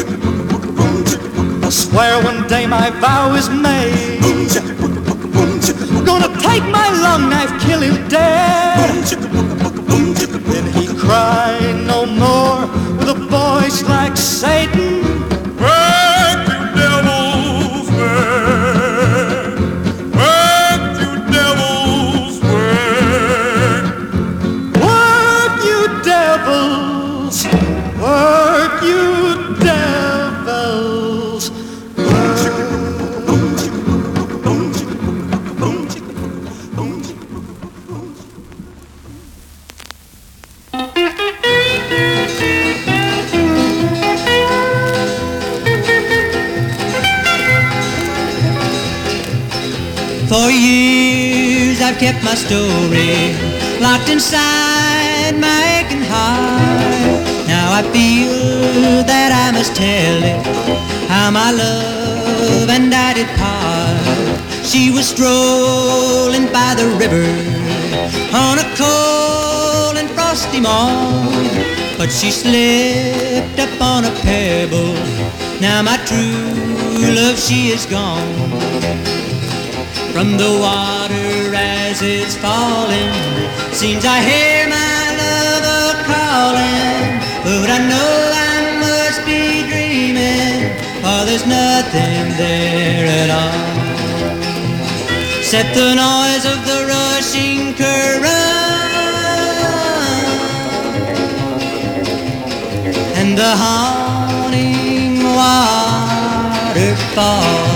I swear one day my vow is made, gonna take my long knife, kill him dead. Then he cried no more with a voice like Satan, work, you devils, work. Work, you devils, work. Work, you devils, work, you devils, For years I've kept my story locked inside my aching heart. Now I feel that I must tell it, how my love and I did part. She was strolling by the river on a cold and frosty morn, but she slipped up on a pebble. Now my true love, she is gone. From the water as it's falling, seems I hear my love a-calling, but I know I must be dreaming, for there's nothing there at all. Except the noise of the rushing current and the haunting waterfall.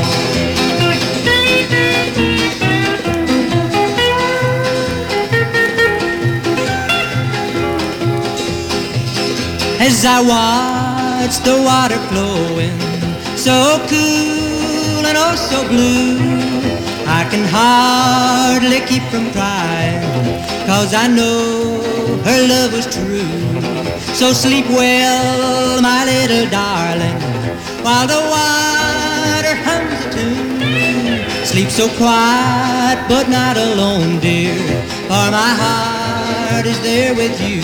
As I watch the water flowing, so cool and oh so blue, I can hardly keep from crying, 'cause I know her love was true. So sleep well, my little darling, while the water hums a tune. Sleep so quiet but not alone, dear, for my heart is there with you.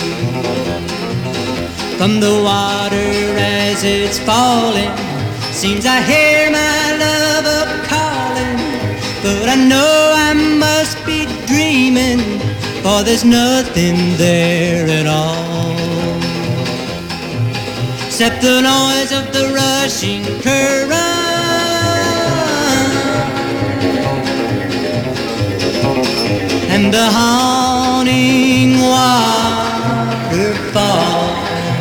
From the water as it's falling, seems I hear my love a-calling, but I know I must be dreaming, for there's nothing there at all. except the noise of the rushing current and the haunting waterfall.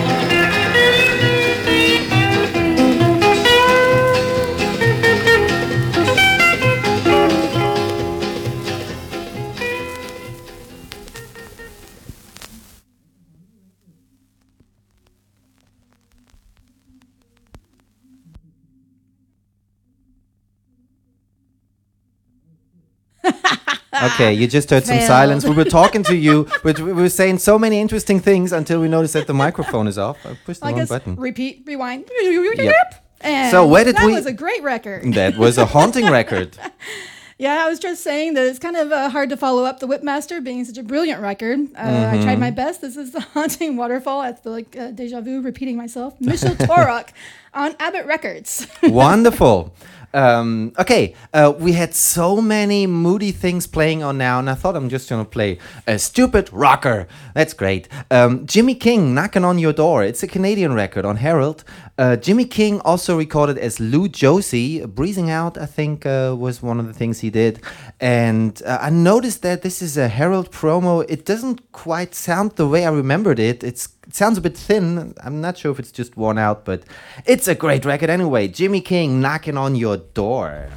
Okay, you just heard some Fail. silence. We were talking to you, but we were saying so many interesting things until we noticed that the microphone is off. I pushed the I wrong guess button. repeat, rewind. Yep. And So where did that we- was a great record. That was a haunting record. Yeah, I was just saying that it's kind of hard to follow up the Whipmaster being such a brilliant record. I tried my best. This is the Haunting Waterfall. I feel like deja vu, repeating myself. Michel Torok on Abbott Records. Wonderful. Okay, we had so many moody things playing on now, and I thought I'm just going to play a stupid rocker. That's great. Jimmy King, Knocking on Your Door. It's a Canadian record on Herald. Jimmy King also recorded as Lou Josie. Breezing Out, I think, was one of the things he did. And I noticed that this is a Herald promo. It doesn't quite sound the way I remembered it. It sounds a bit thin. I'm not sure if it's just worn out, but it's a great record anyway. Jimmy King, Knocking on Your Door.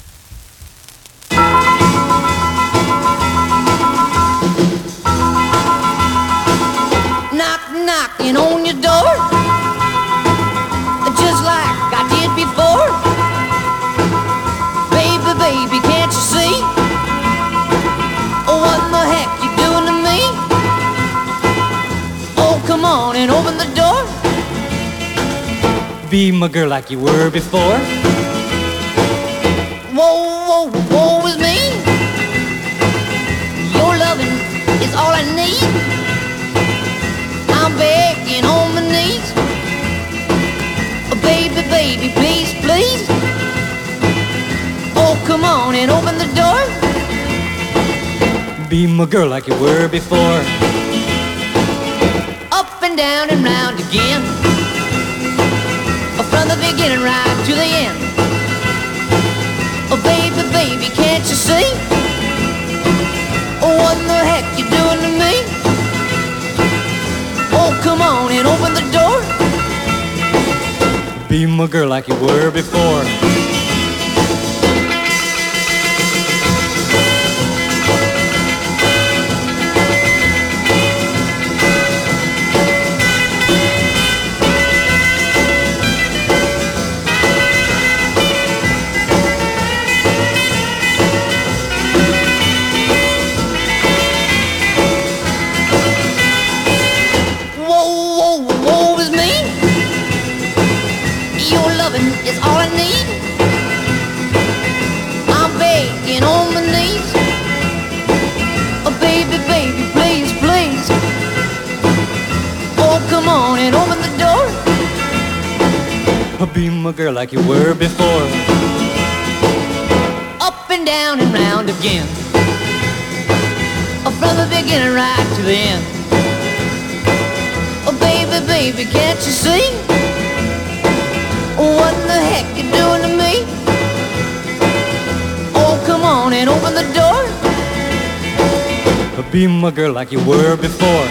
Knock, knocking on your door, just like I did before. Baby, baby, can't you see? What in the heck you doing to me? Oh, come on and open the door. Be my girl like you were before. Whoa, whoa, whoa is me. Your loving is all I need. I'm begging on my knees. Oh, baby, baby, please, please. Oh, come on and open the door. Be my girl like you were before. Up and down and round again. From the beginning right to the end. Oh, baby, baby, can't you see? Oh, what in the heck you doing to me? Oh, come on and open the door. Be my girl like you were before. Whoa, whoa, whoa is me. Your loving is all I need. I'm begging on my knees. Oh, baby, baby, please, please. Oh, come on and open the door. Be my girl like you were before. Up and down and round again. Oh, from the beginning right to the end. Oh, baby, baby, can't you see? What in the heck you doing to me? Oh, come on and open the door. Be my girl like you were before.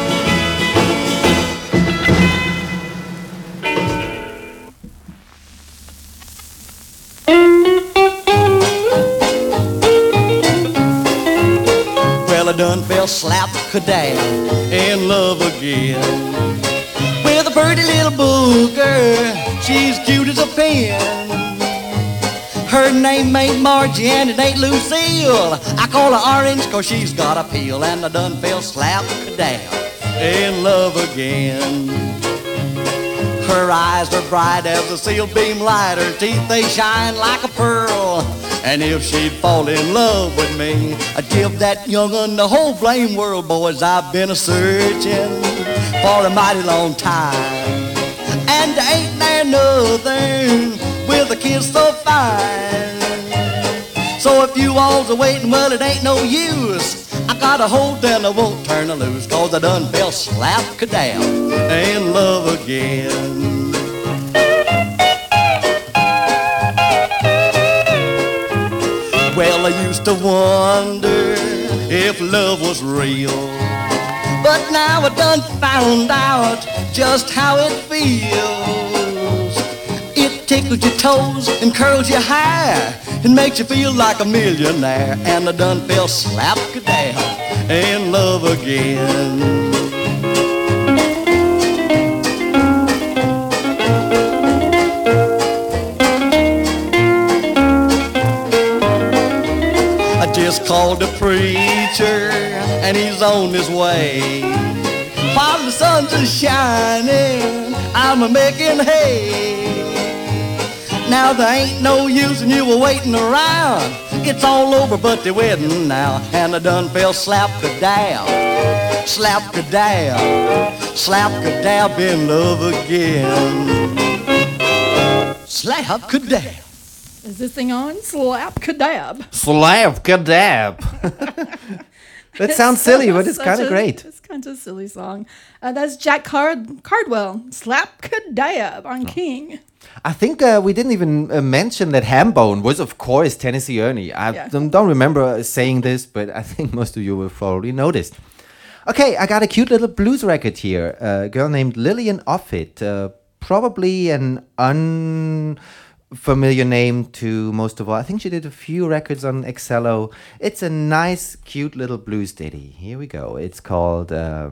Well, I done fell slap-a-down in love again with a pretty little booger. She's cute as a pin. Her name ain't Margie and it ain't Lucille. I call her Orange 'cause she's got a peel. And I done fell slap-a-down in love again. Her eyes are bright as a seal beam light. Her teeth, they shine like a pearl. And if she'd fall in love with me, I'd give that young'un the whole blame world. Boys, I've been a-searching for a mighty long time. And ain't there nothing with a kiss so fine. So if you all's a-waiting, well, it ain't no use. I got a hold and I won't turn her loose, 'cause I done fell slap-a-down in love again. Well, I used to wonder if love was real, but now I done found out just how it feels. It tickles your toes and curls your hair and makes you feel like a millionaire. And I done fell slap-ka-down in love again. I just called the preacher and he's on his way. While the sun's a shining, I'm a making hay. Now there ain't no use in you waiting around. It's all over but the wedding now. And I done fell slap-ka-down, slap-ka-down, slap-ka-down in love again. Slap-ka-down. Is this thing on? Slap-ka-dab. Slap-ka-dab. That sounds silly, but it's kind of great. It's kind of a silly song. That's Jack Cardwell. Slap-ka-dab on King. I think we didn't even mention that Hambone was, of course, Tennessee Ernie. I don't remember saying this, but I think most of you will probably noticed. Okay, I got a cute little blues record here. A girl named Lillian Offutt. Probably an unfamiliar name to most of all. I think she did a few records on Excello. It's a nice, cute little blues ditty. Here we go. It's called...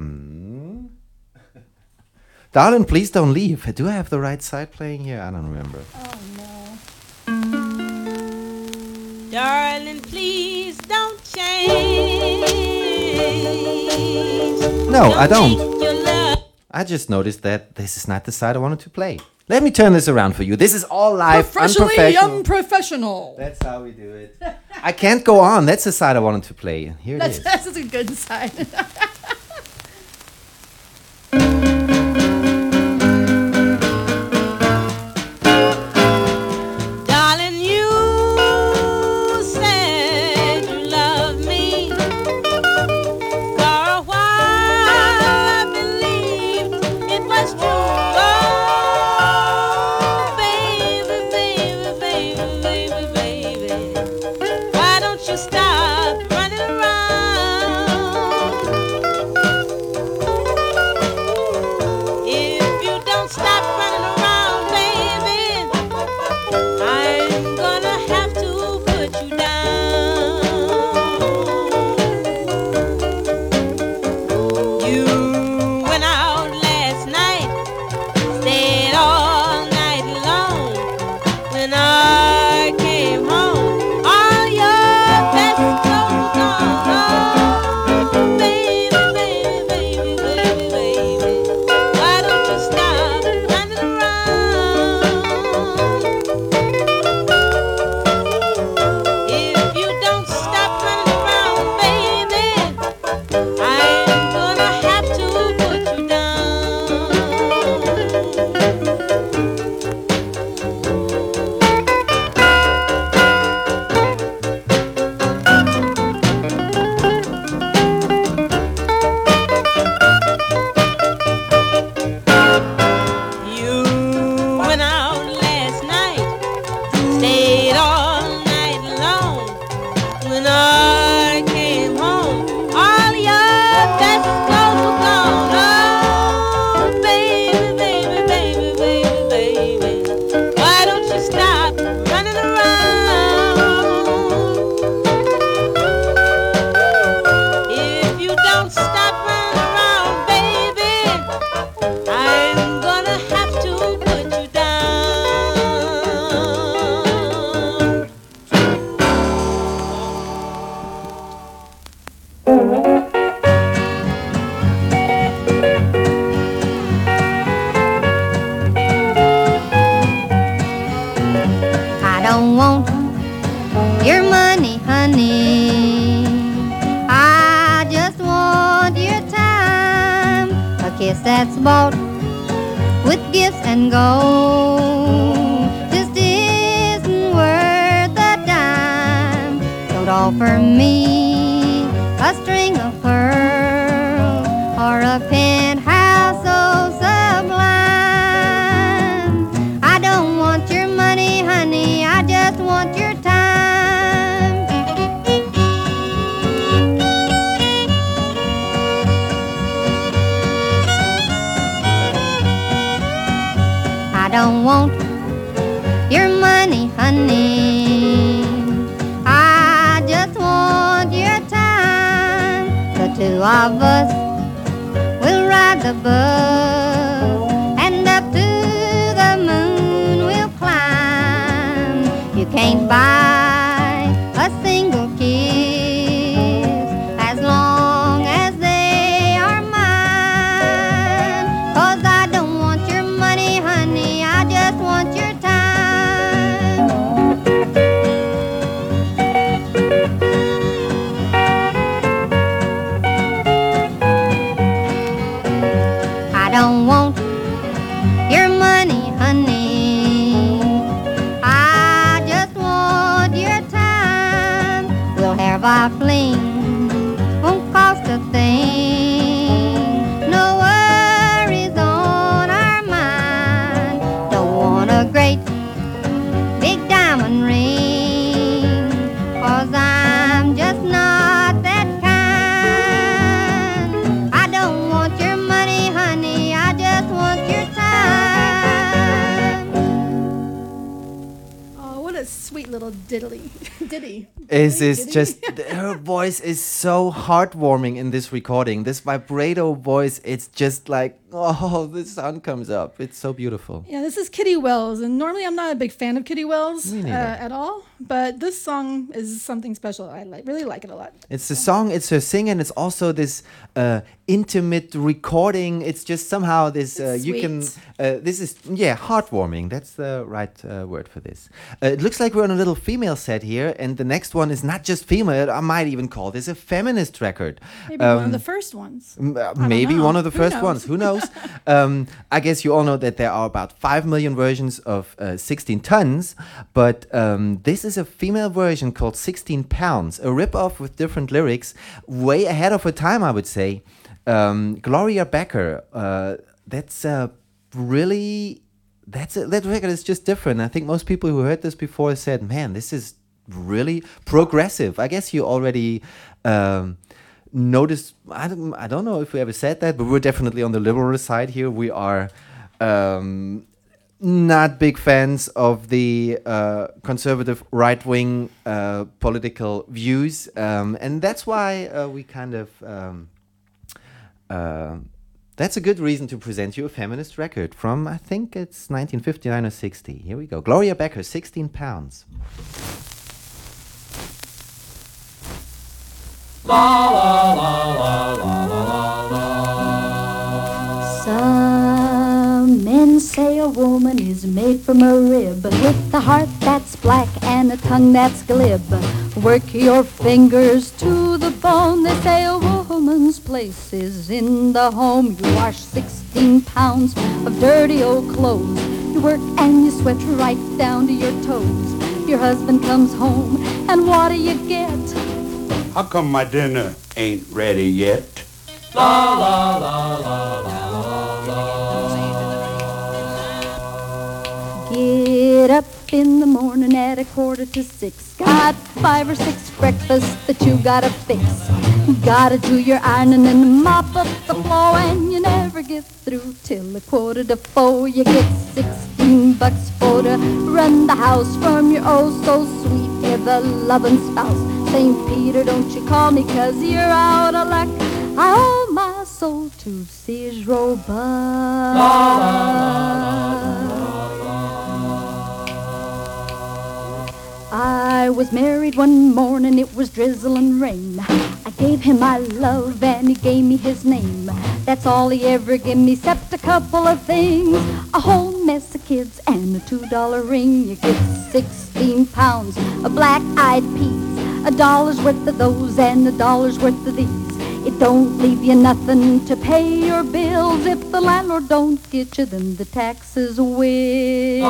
Darling, Please Don't Leave. Do I have the right side playing here? I don't remember. Oh, no. Darling, please don't change. No, I don't. I just noticed that this is not the side I wanted to play. Let me turn this around for you. This is all live, Professionally unprofessional. unprofessional. That's how we do it. I can't go on. That's the side I wanted to play. Here it is. That's a good side. That's bought with gifts and gold just isn't worth a dime. Don't offer me a string of pearls or a penthouse so sublime. I don't want your money, honey, I just want your time. don't want your money, honey. I just want your time. The two of us will ride the bus, and up to the moon we'll climb. You can't buy a single kiss as long as they are mine. 'Cause I don't want your money, honey, I just want your time. I don't want your money, honey, I just want your time. We'll have our fling, won't cost a thing. No worries on our mind. Don't want a great big diamond ring, 'cause I'm just not that kind. I don't want your money, honey, I just want your time. Oh, what a sweet little ditty. Is just her voice is so heartwarming in this recording. This vibrato voice, it's just like, oh, the sun comes up. It's so beautiful. Yeah, this is Kitty Wells, and normally I'm not a big fan of Kitty Wells Me neither. at all, but this song is something special. I really like it a lot. It's the song, it's her singing, it's also this intimate recording. It's just somehow this, you can, this is, heartwarming. That's the right word for this. It looks like we're on a little female set here, and the next one is not just female. I might even call this a feminist record. Maybe one of the first ones. Maybe know. one of the Who first knows? ones. Who knows? I guess you all know that there are about 5 million versions of 16 Tons, but this is a female version called 16 Pounds, a rip-off with different lyrics, way ahead of her time, I would say. Gloria Becker, that record is just different. I think most people who heard this before said, man, this is really progressive. I guess you already noticed, I don't know if we ever said that, but we're definitely on the liberal side here. We are not big fans of the conservative right-wing political views, and that's why we kind of that's a good reason to present you a feminist record from, I think it's 1959 or 60. Here we go. Gloria Becker, 16 Pounds. La la la la la la la. Some men say a woman is made from a rib with a heart that's black and a tongue that's glib. Work your fingers to the bone. They say a woman's place is in the home. You wash 16 pounds of dirty old clothes. You work and you sweat right down to your toes. Your husband comes home and what do you get? How come my dinner ain't ready yet? La la la la la la. Get up in the morning at 5:45. Got 5 or 6 breakfasts that you gotta fix. Gotta do your ironing and mop up the floor, and you never get through till 3:45. You get $16 for to run the house from your oh so sweet ever-loving spouse. St. Peter, don't you call me 'cause you're out of luck. I owe my soul to Sears Roebuck. I was married one morning, it was drizzling rain. I gave him my love and he gave me his name. That's all he ever gave me except a couple of things. A whole mess of kids and a $2 ring. You get 16 pounds of black-eyed peas, $1 worth of those and $1 worth of these. It don't leave you nothing to pay your bills. If the landlord don't get you, then the taxes will.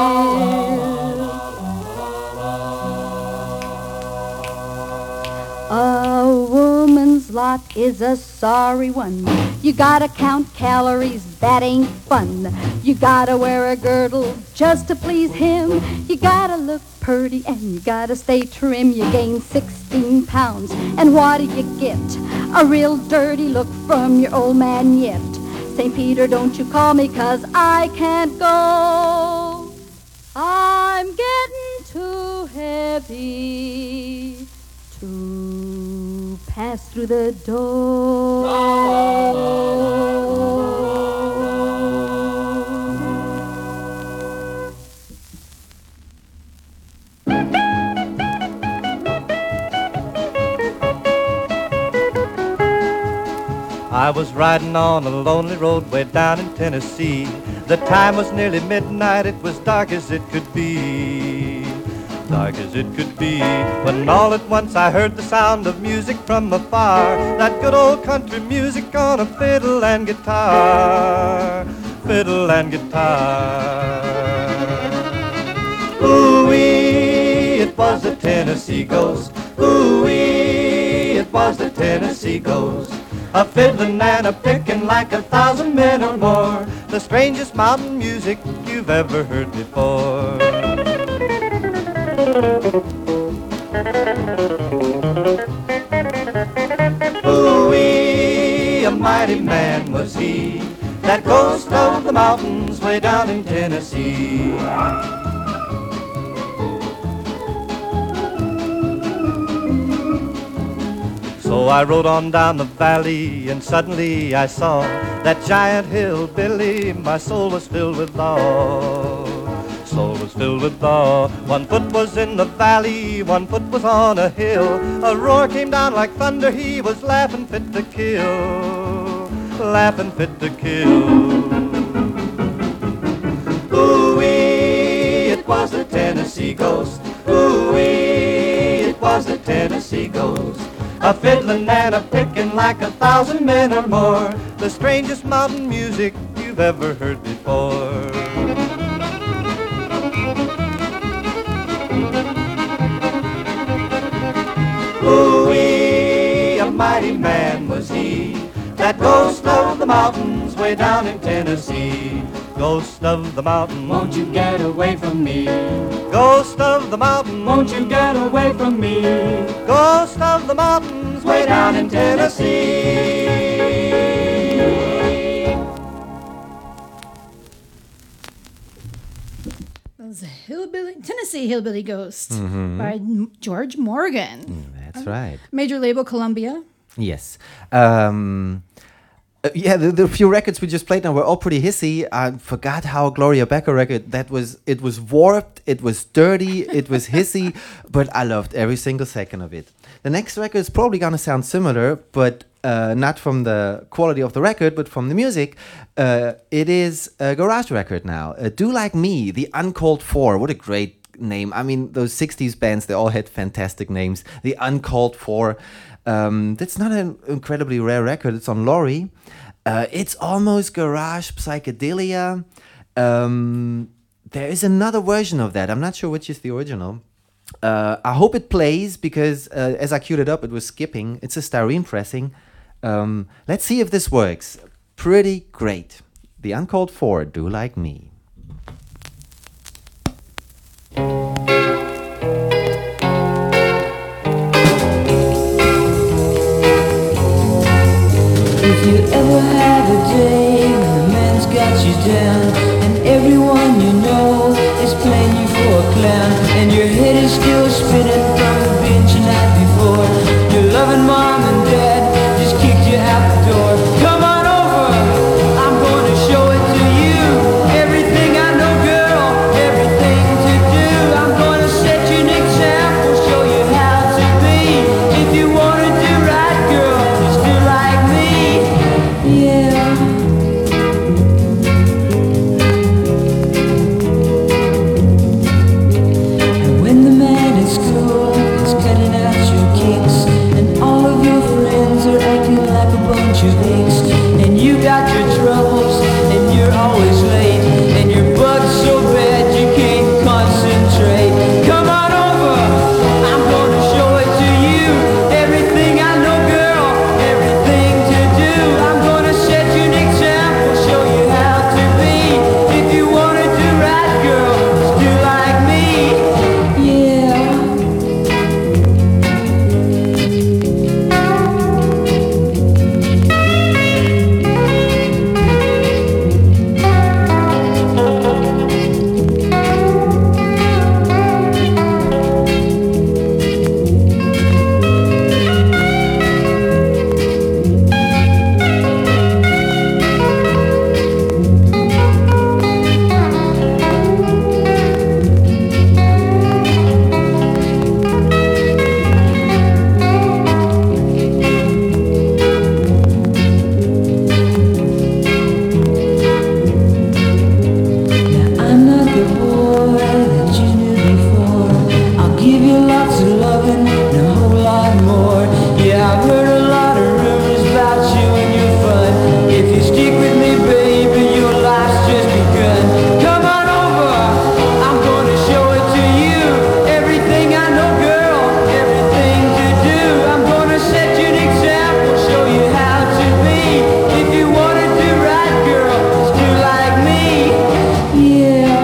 A woman's lot is a sorry one. You gotta count calories, that ain't fun. You gotta wear a girdle just to please him. You gotta look purty and you gotta stay trim. You gain 16 pounds, and what do you get? A real dirty look from your old man yet. St. Peter, don't you call me 'cause I can't go. I'm getting too heavy to pass through the door. I was riding on a lonely road way down in Tennessee. The time was nearly midnight, it was dark as it could be. Dark as it could be, when all at once I heard the sound of music from afar. That good old country music on a fiddle and guitar. Fiddle and guitar. Ooh-wee, it was the Tennessee Ghost. Ooh-wee, it was the Tennessee Ghost. A fiddling and a picking like 1,000 men or more. The strangest mountain music you've ever heard before. Ooh-wee, a mighty man was he, that ghost of the mountains way down in Tennessee. So I rode on down the valley, and suddenly I saw that giant hillbilly. My soul was filled with awe. Soul was filled with awe. One foot was in the valley, one foot was on a hill. A roar came down like thunder, he was laughing fit to kill. Laughing fit to kill. Ooh-wee, it was the Tennessee Ghost. Ooh-wee, it was the Tennessee Ghost. A fiddling and a picking like 1,000 men or more. The strangest mountain music you've ever heard before. Ooh-wee, a mighty man was he, that ghost of the mountains way down in Tennessee. Ghost of the mountain, won't you get away from me? Ghost of the mountain, won't you get away from me? Ghost of the mountains way down in Tennessee. That was a Tennessee Hillbilly Ghost Mhm. by George Morgan. That's right. Major label Columbia. Yes. Yeah, the few records we just played now were all pretty hissy. I forgot how Gloria Becker record that was. It was warped, it was dirty, it was hissy, but I loved every single second of it. The next record is probably gonna sound similar, but not from the quality of the record, but from the music. It is a garage record now. Do Like Me, The Uncalled For. What a great name. I mean, those 60s bands, they all had fantastic names. The Uncalled For. That's not an incredibly rare record. It's on Lorry. It's almost garage psychedelia. There is another version of that. I'm not sure which is the original. I hope it plays because as I queued it up, it was skipping. It's a styrene pressing. Let's see if this works. Pretty great. The Uncalled For, Do Like Me. If you ever have a day when the man's got you down and everyone you know is playing you for a clown and your head is still spinning from the binge the night before, your loving mom and dad just kicked you out the door. Come on over, I'm going to show it to you. Everything I know, girl, everything to do. I'm going to set you an example, show you how to be. If you want to do right, girl, just do like me. Yeah. And when the man at school give you lots of loving and a whole lot more. Yeah, I've heard a lot of rumors about you and your fun. If you stick with me, baby, your life's just begun. Come on over, I'm gonna show it to you. Everything I know, girl, everything to do. I'm gonna set you an example, show you how to be. If you wanna do right, girl, just do like me. Yeah.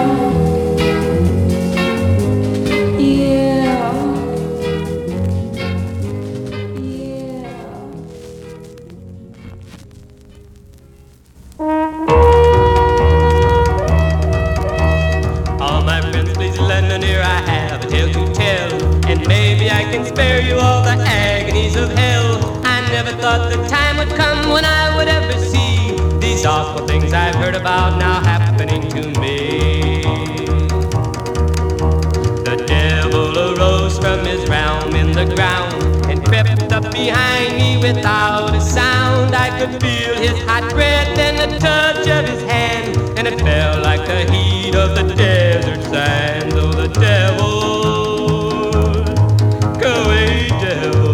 All my friends, please lend an ear, I have a tale to tell. And maybe I can spare you all the agonies of hell. I never thought the time would come when I would ever see these awful things I've heard about now happening to me. The devil arose from his realm in the ground and crept up behind me without a sound. I could feel his hot breath and the touch of his hand, and it felt like the heat of the desert sands. Oh, the devil, go away, devil.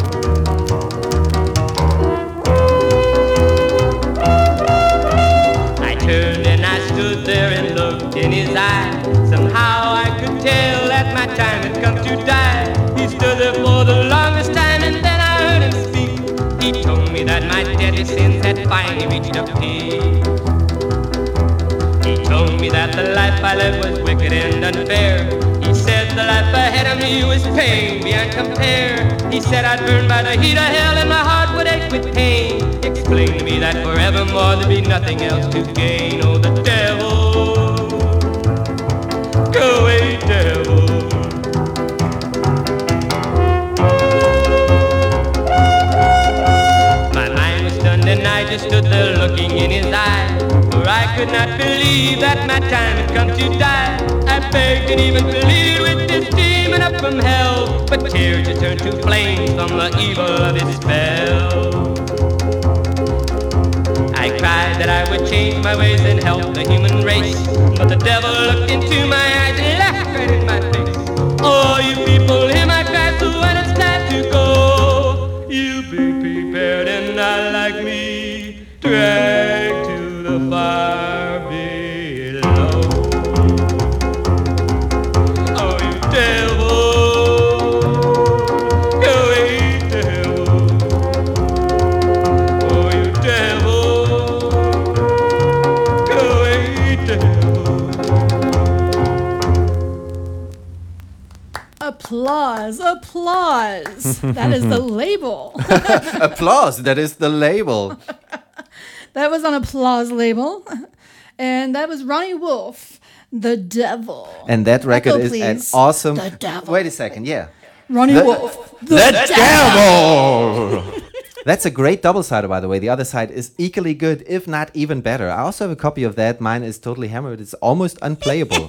I turned and I stood there and looked in his eyes. Somehow I could tell that my time had come to die. He stood there for the longest time, and then I heard him speak. He told me that my deadly sins had finally reached a peak. He told me that the life I led was wicked and unfair. He said the life ahead of me was pain beyond compare. He said I'd burn by the heat of hell and my heart would ache with pain. Explained to me that forevermore there'd be nothing else to gain. Oh, the devil, go away, devil. My mind was stunned and I just stood there looking in his eyes. For I could not believe that my time had come to die. I begged and even pleaded with this demon up from hell, but tears just turned to flames from the evil of his spell. I cried that I would change my ways and help the human race, but the devil looked into my eyes and laughed right in my face. Oh, you people hear my cry, so when it's time to go, you be prepared and not like me, dragged to the fire below. Oh, you devil, go away, devil. Oh, you devil, go away, devil. Applause, applause. That is the label. Applause, that is the label. That was on Applause label. And that was Ronnie Wolf, The Devil. And that record Echo, is an please. awesome... The Devil. Wait a second, yeah. Ronnie Wolf, The Devil! That's a great double side, by the way. The other side is equally good, if not even better. I also have a copy of that. Mine is totally hammered. It's almost unplayable.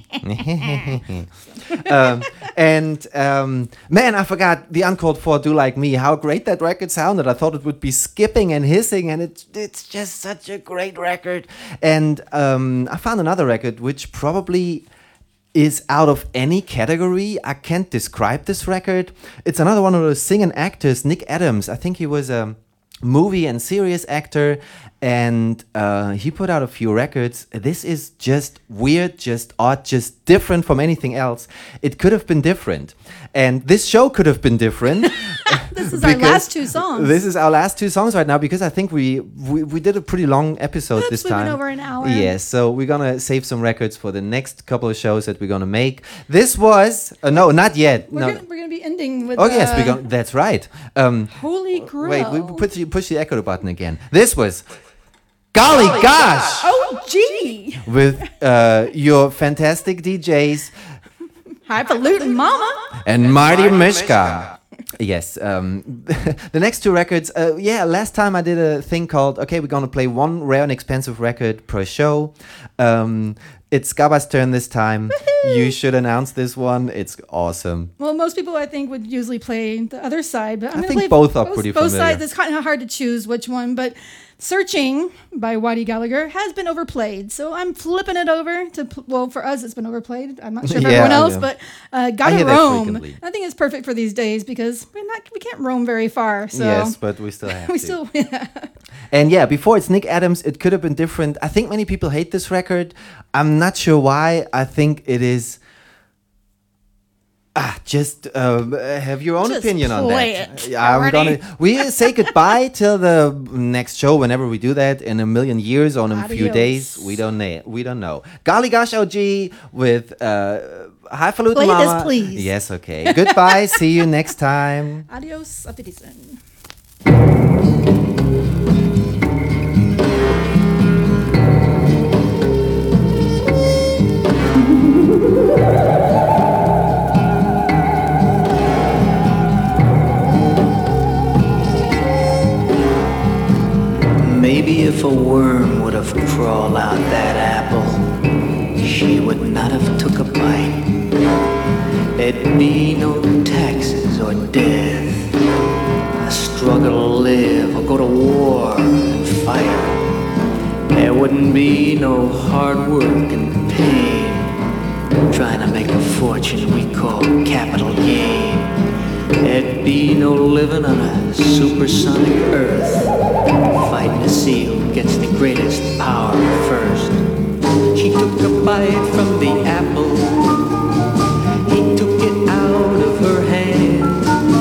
Man, I forgot the Uncalled For Do Like Me. How great that record sounded. I thought it would be skipping and hissing, and it's just such a great record. And I found another record which probably is out of any category. I can't describe this record. It's another one of those singing actors, Nick Adams. I think he was a movie and series actor, and he put out a few records. This is just weird, just odd, just different from anything else. It could have been different, and this show could have been different. This is our last two songs. This is our last two songs right now, because I think we did a pretty long episode this We went time. over an hour. Yes, so we're gonna save some records for the next couple of shows that we're gonna make. This was no, not yet. We're No. gonna be ending with. Oh yes, we're gonna. That's right. Holy Grail. Wait, we push the echo button again. This was, golly gosh, Oh gee. with your fantastic DJs Highfalutin Mama. and Marty Mishka. Yes, the next two records. Last time I did a thing called, okay, we're gonna play one rare and expensive record per show. it's Gaba's turn this time. You should announce this one. It's awesome. Well, most people I think would usually play the other side, but I'm I going to think play both are pretty both familiar. sides. It's kind of hard to choose which one, but Searching by Whitey Gallagher has been overplayed, so I'm flipping it over to well, for us it's been overplayed. I'm not sure for everyone else, but Gotta Roam. I think it's perfect for these days because we can't roam very far. So yes, but we still have we to. still And yeah, before it's Nick Adams, it could have been different. I think many people hate this record. I'm not sure why. I think it is. Just have your own opinion on that. We say goodbye till the next show, whenever we do that, in a million years or in a few days. We don't know. Golly Gosh OG with Highfalutin Play Mama. this, please. Yes, okay. Goodbye. See you next time. Adios, auf Wiedersehen. Maybe if a worm would have crawled out that apple, she would not have took a bite. There'd be no taxes or death, a struggle to live or go to war and fight. There wouldn't be no hard work and pain, trying to make a fortune we call capital gain. There'd be no living on a supersonic earth, fighting to see who gets the greatest power first. She took a bite from the apple, he took it out of her hand.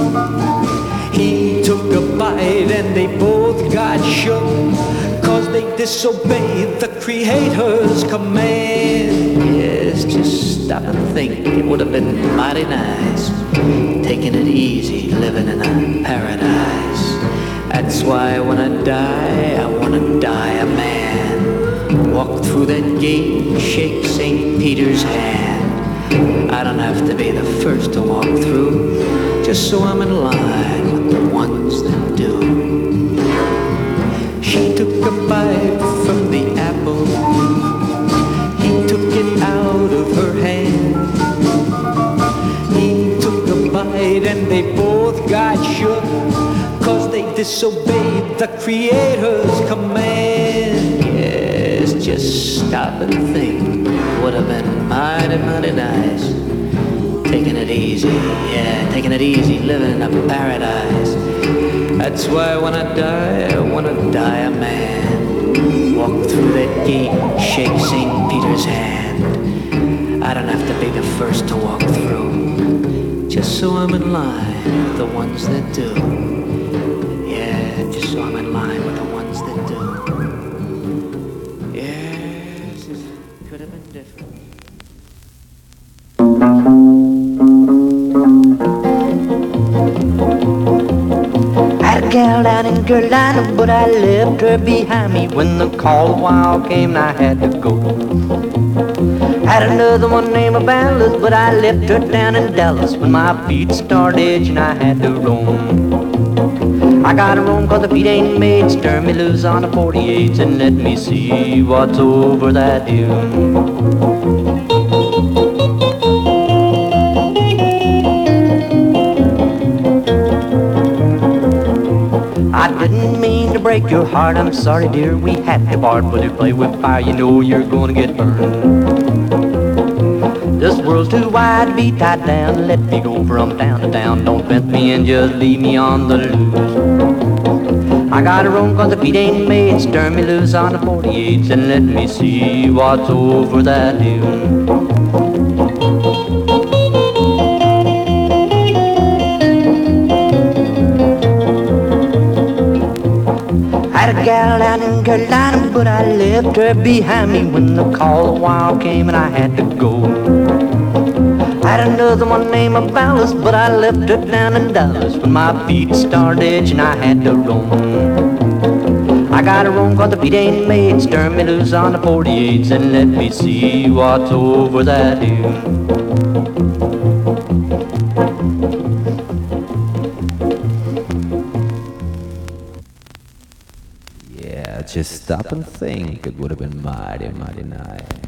He took a bite and they both got shook, 'cause they disobeyed the Creator's command. Yes, just stop and think, it would have been mighty nice, taking it easy, living in a paradise. That's why when I die, I wanna die a man. Walk through that gate, shake St. Peter's hand. I don't have to be the first to walk through, just so I'm in line with the ones that do. She took a bite from the apple, he took it out of her hand. He took a bite and they both got shook, 'cause they disobeyed the Creator's command. Yes, just stop and think, would have been mighty, mighty nice, taking it easy, yeah, taking it easy, living in a paradise. That's why when I die, I wanna die a man. Walk through that gate, shake St. Peter's hand. I don't have to be the first to walk through, just so I'm in line with the ones that do. Yeah, just so I'm in line with the ones that do. Yes, it could have been different. Had a gal down in Carolina, but I left her behind me when the call of wild came and I had to go. Had another one named Ballas, but I left her down in Dallas when my feet started itching, I had to roam. I gotta roam 'cause the feet ain't made, stir me loose on the 48s and let me see what's over that dune. I didn't mean to break your heart, I'm sorry dear, we had to part, but if you play with fire you know you're gonna get burned. This world's too wide to be tied down, let me go from town to town, don't fence me and just leave me on the loose. I gotta roam 'cause the feet ain't made, stir me loose on the 48s and let me see what's over that dune. Had a gal down in Carolina, but I left her behind me when the call of wild came and I had to go. Had another one named Ballas, but I left her down in Dallas when my feet started itching, I had to roam. I gotta roam 'cause the feet ain't made, stir me loose on the 48s and let me see what's over that dune. Yeah, just stop and think. It would have been mighty, mighty nice.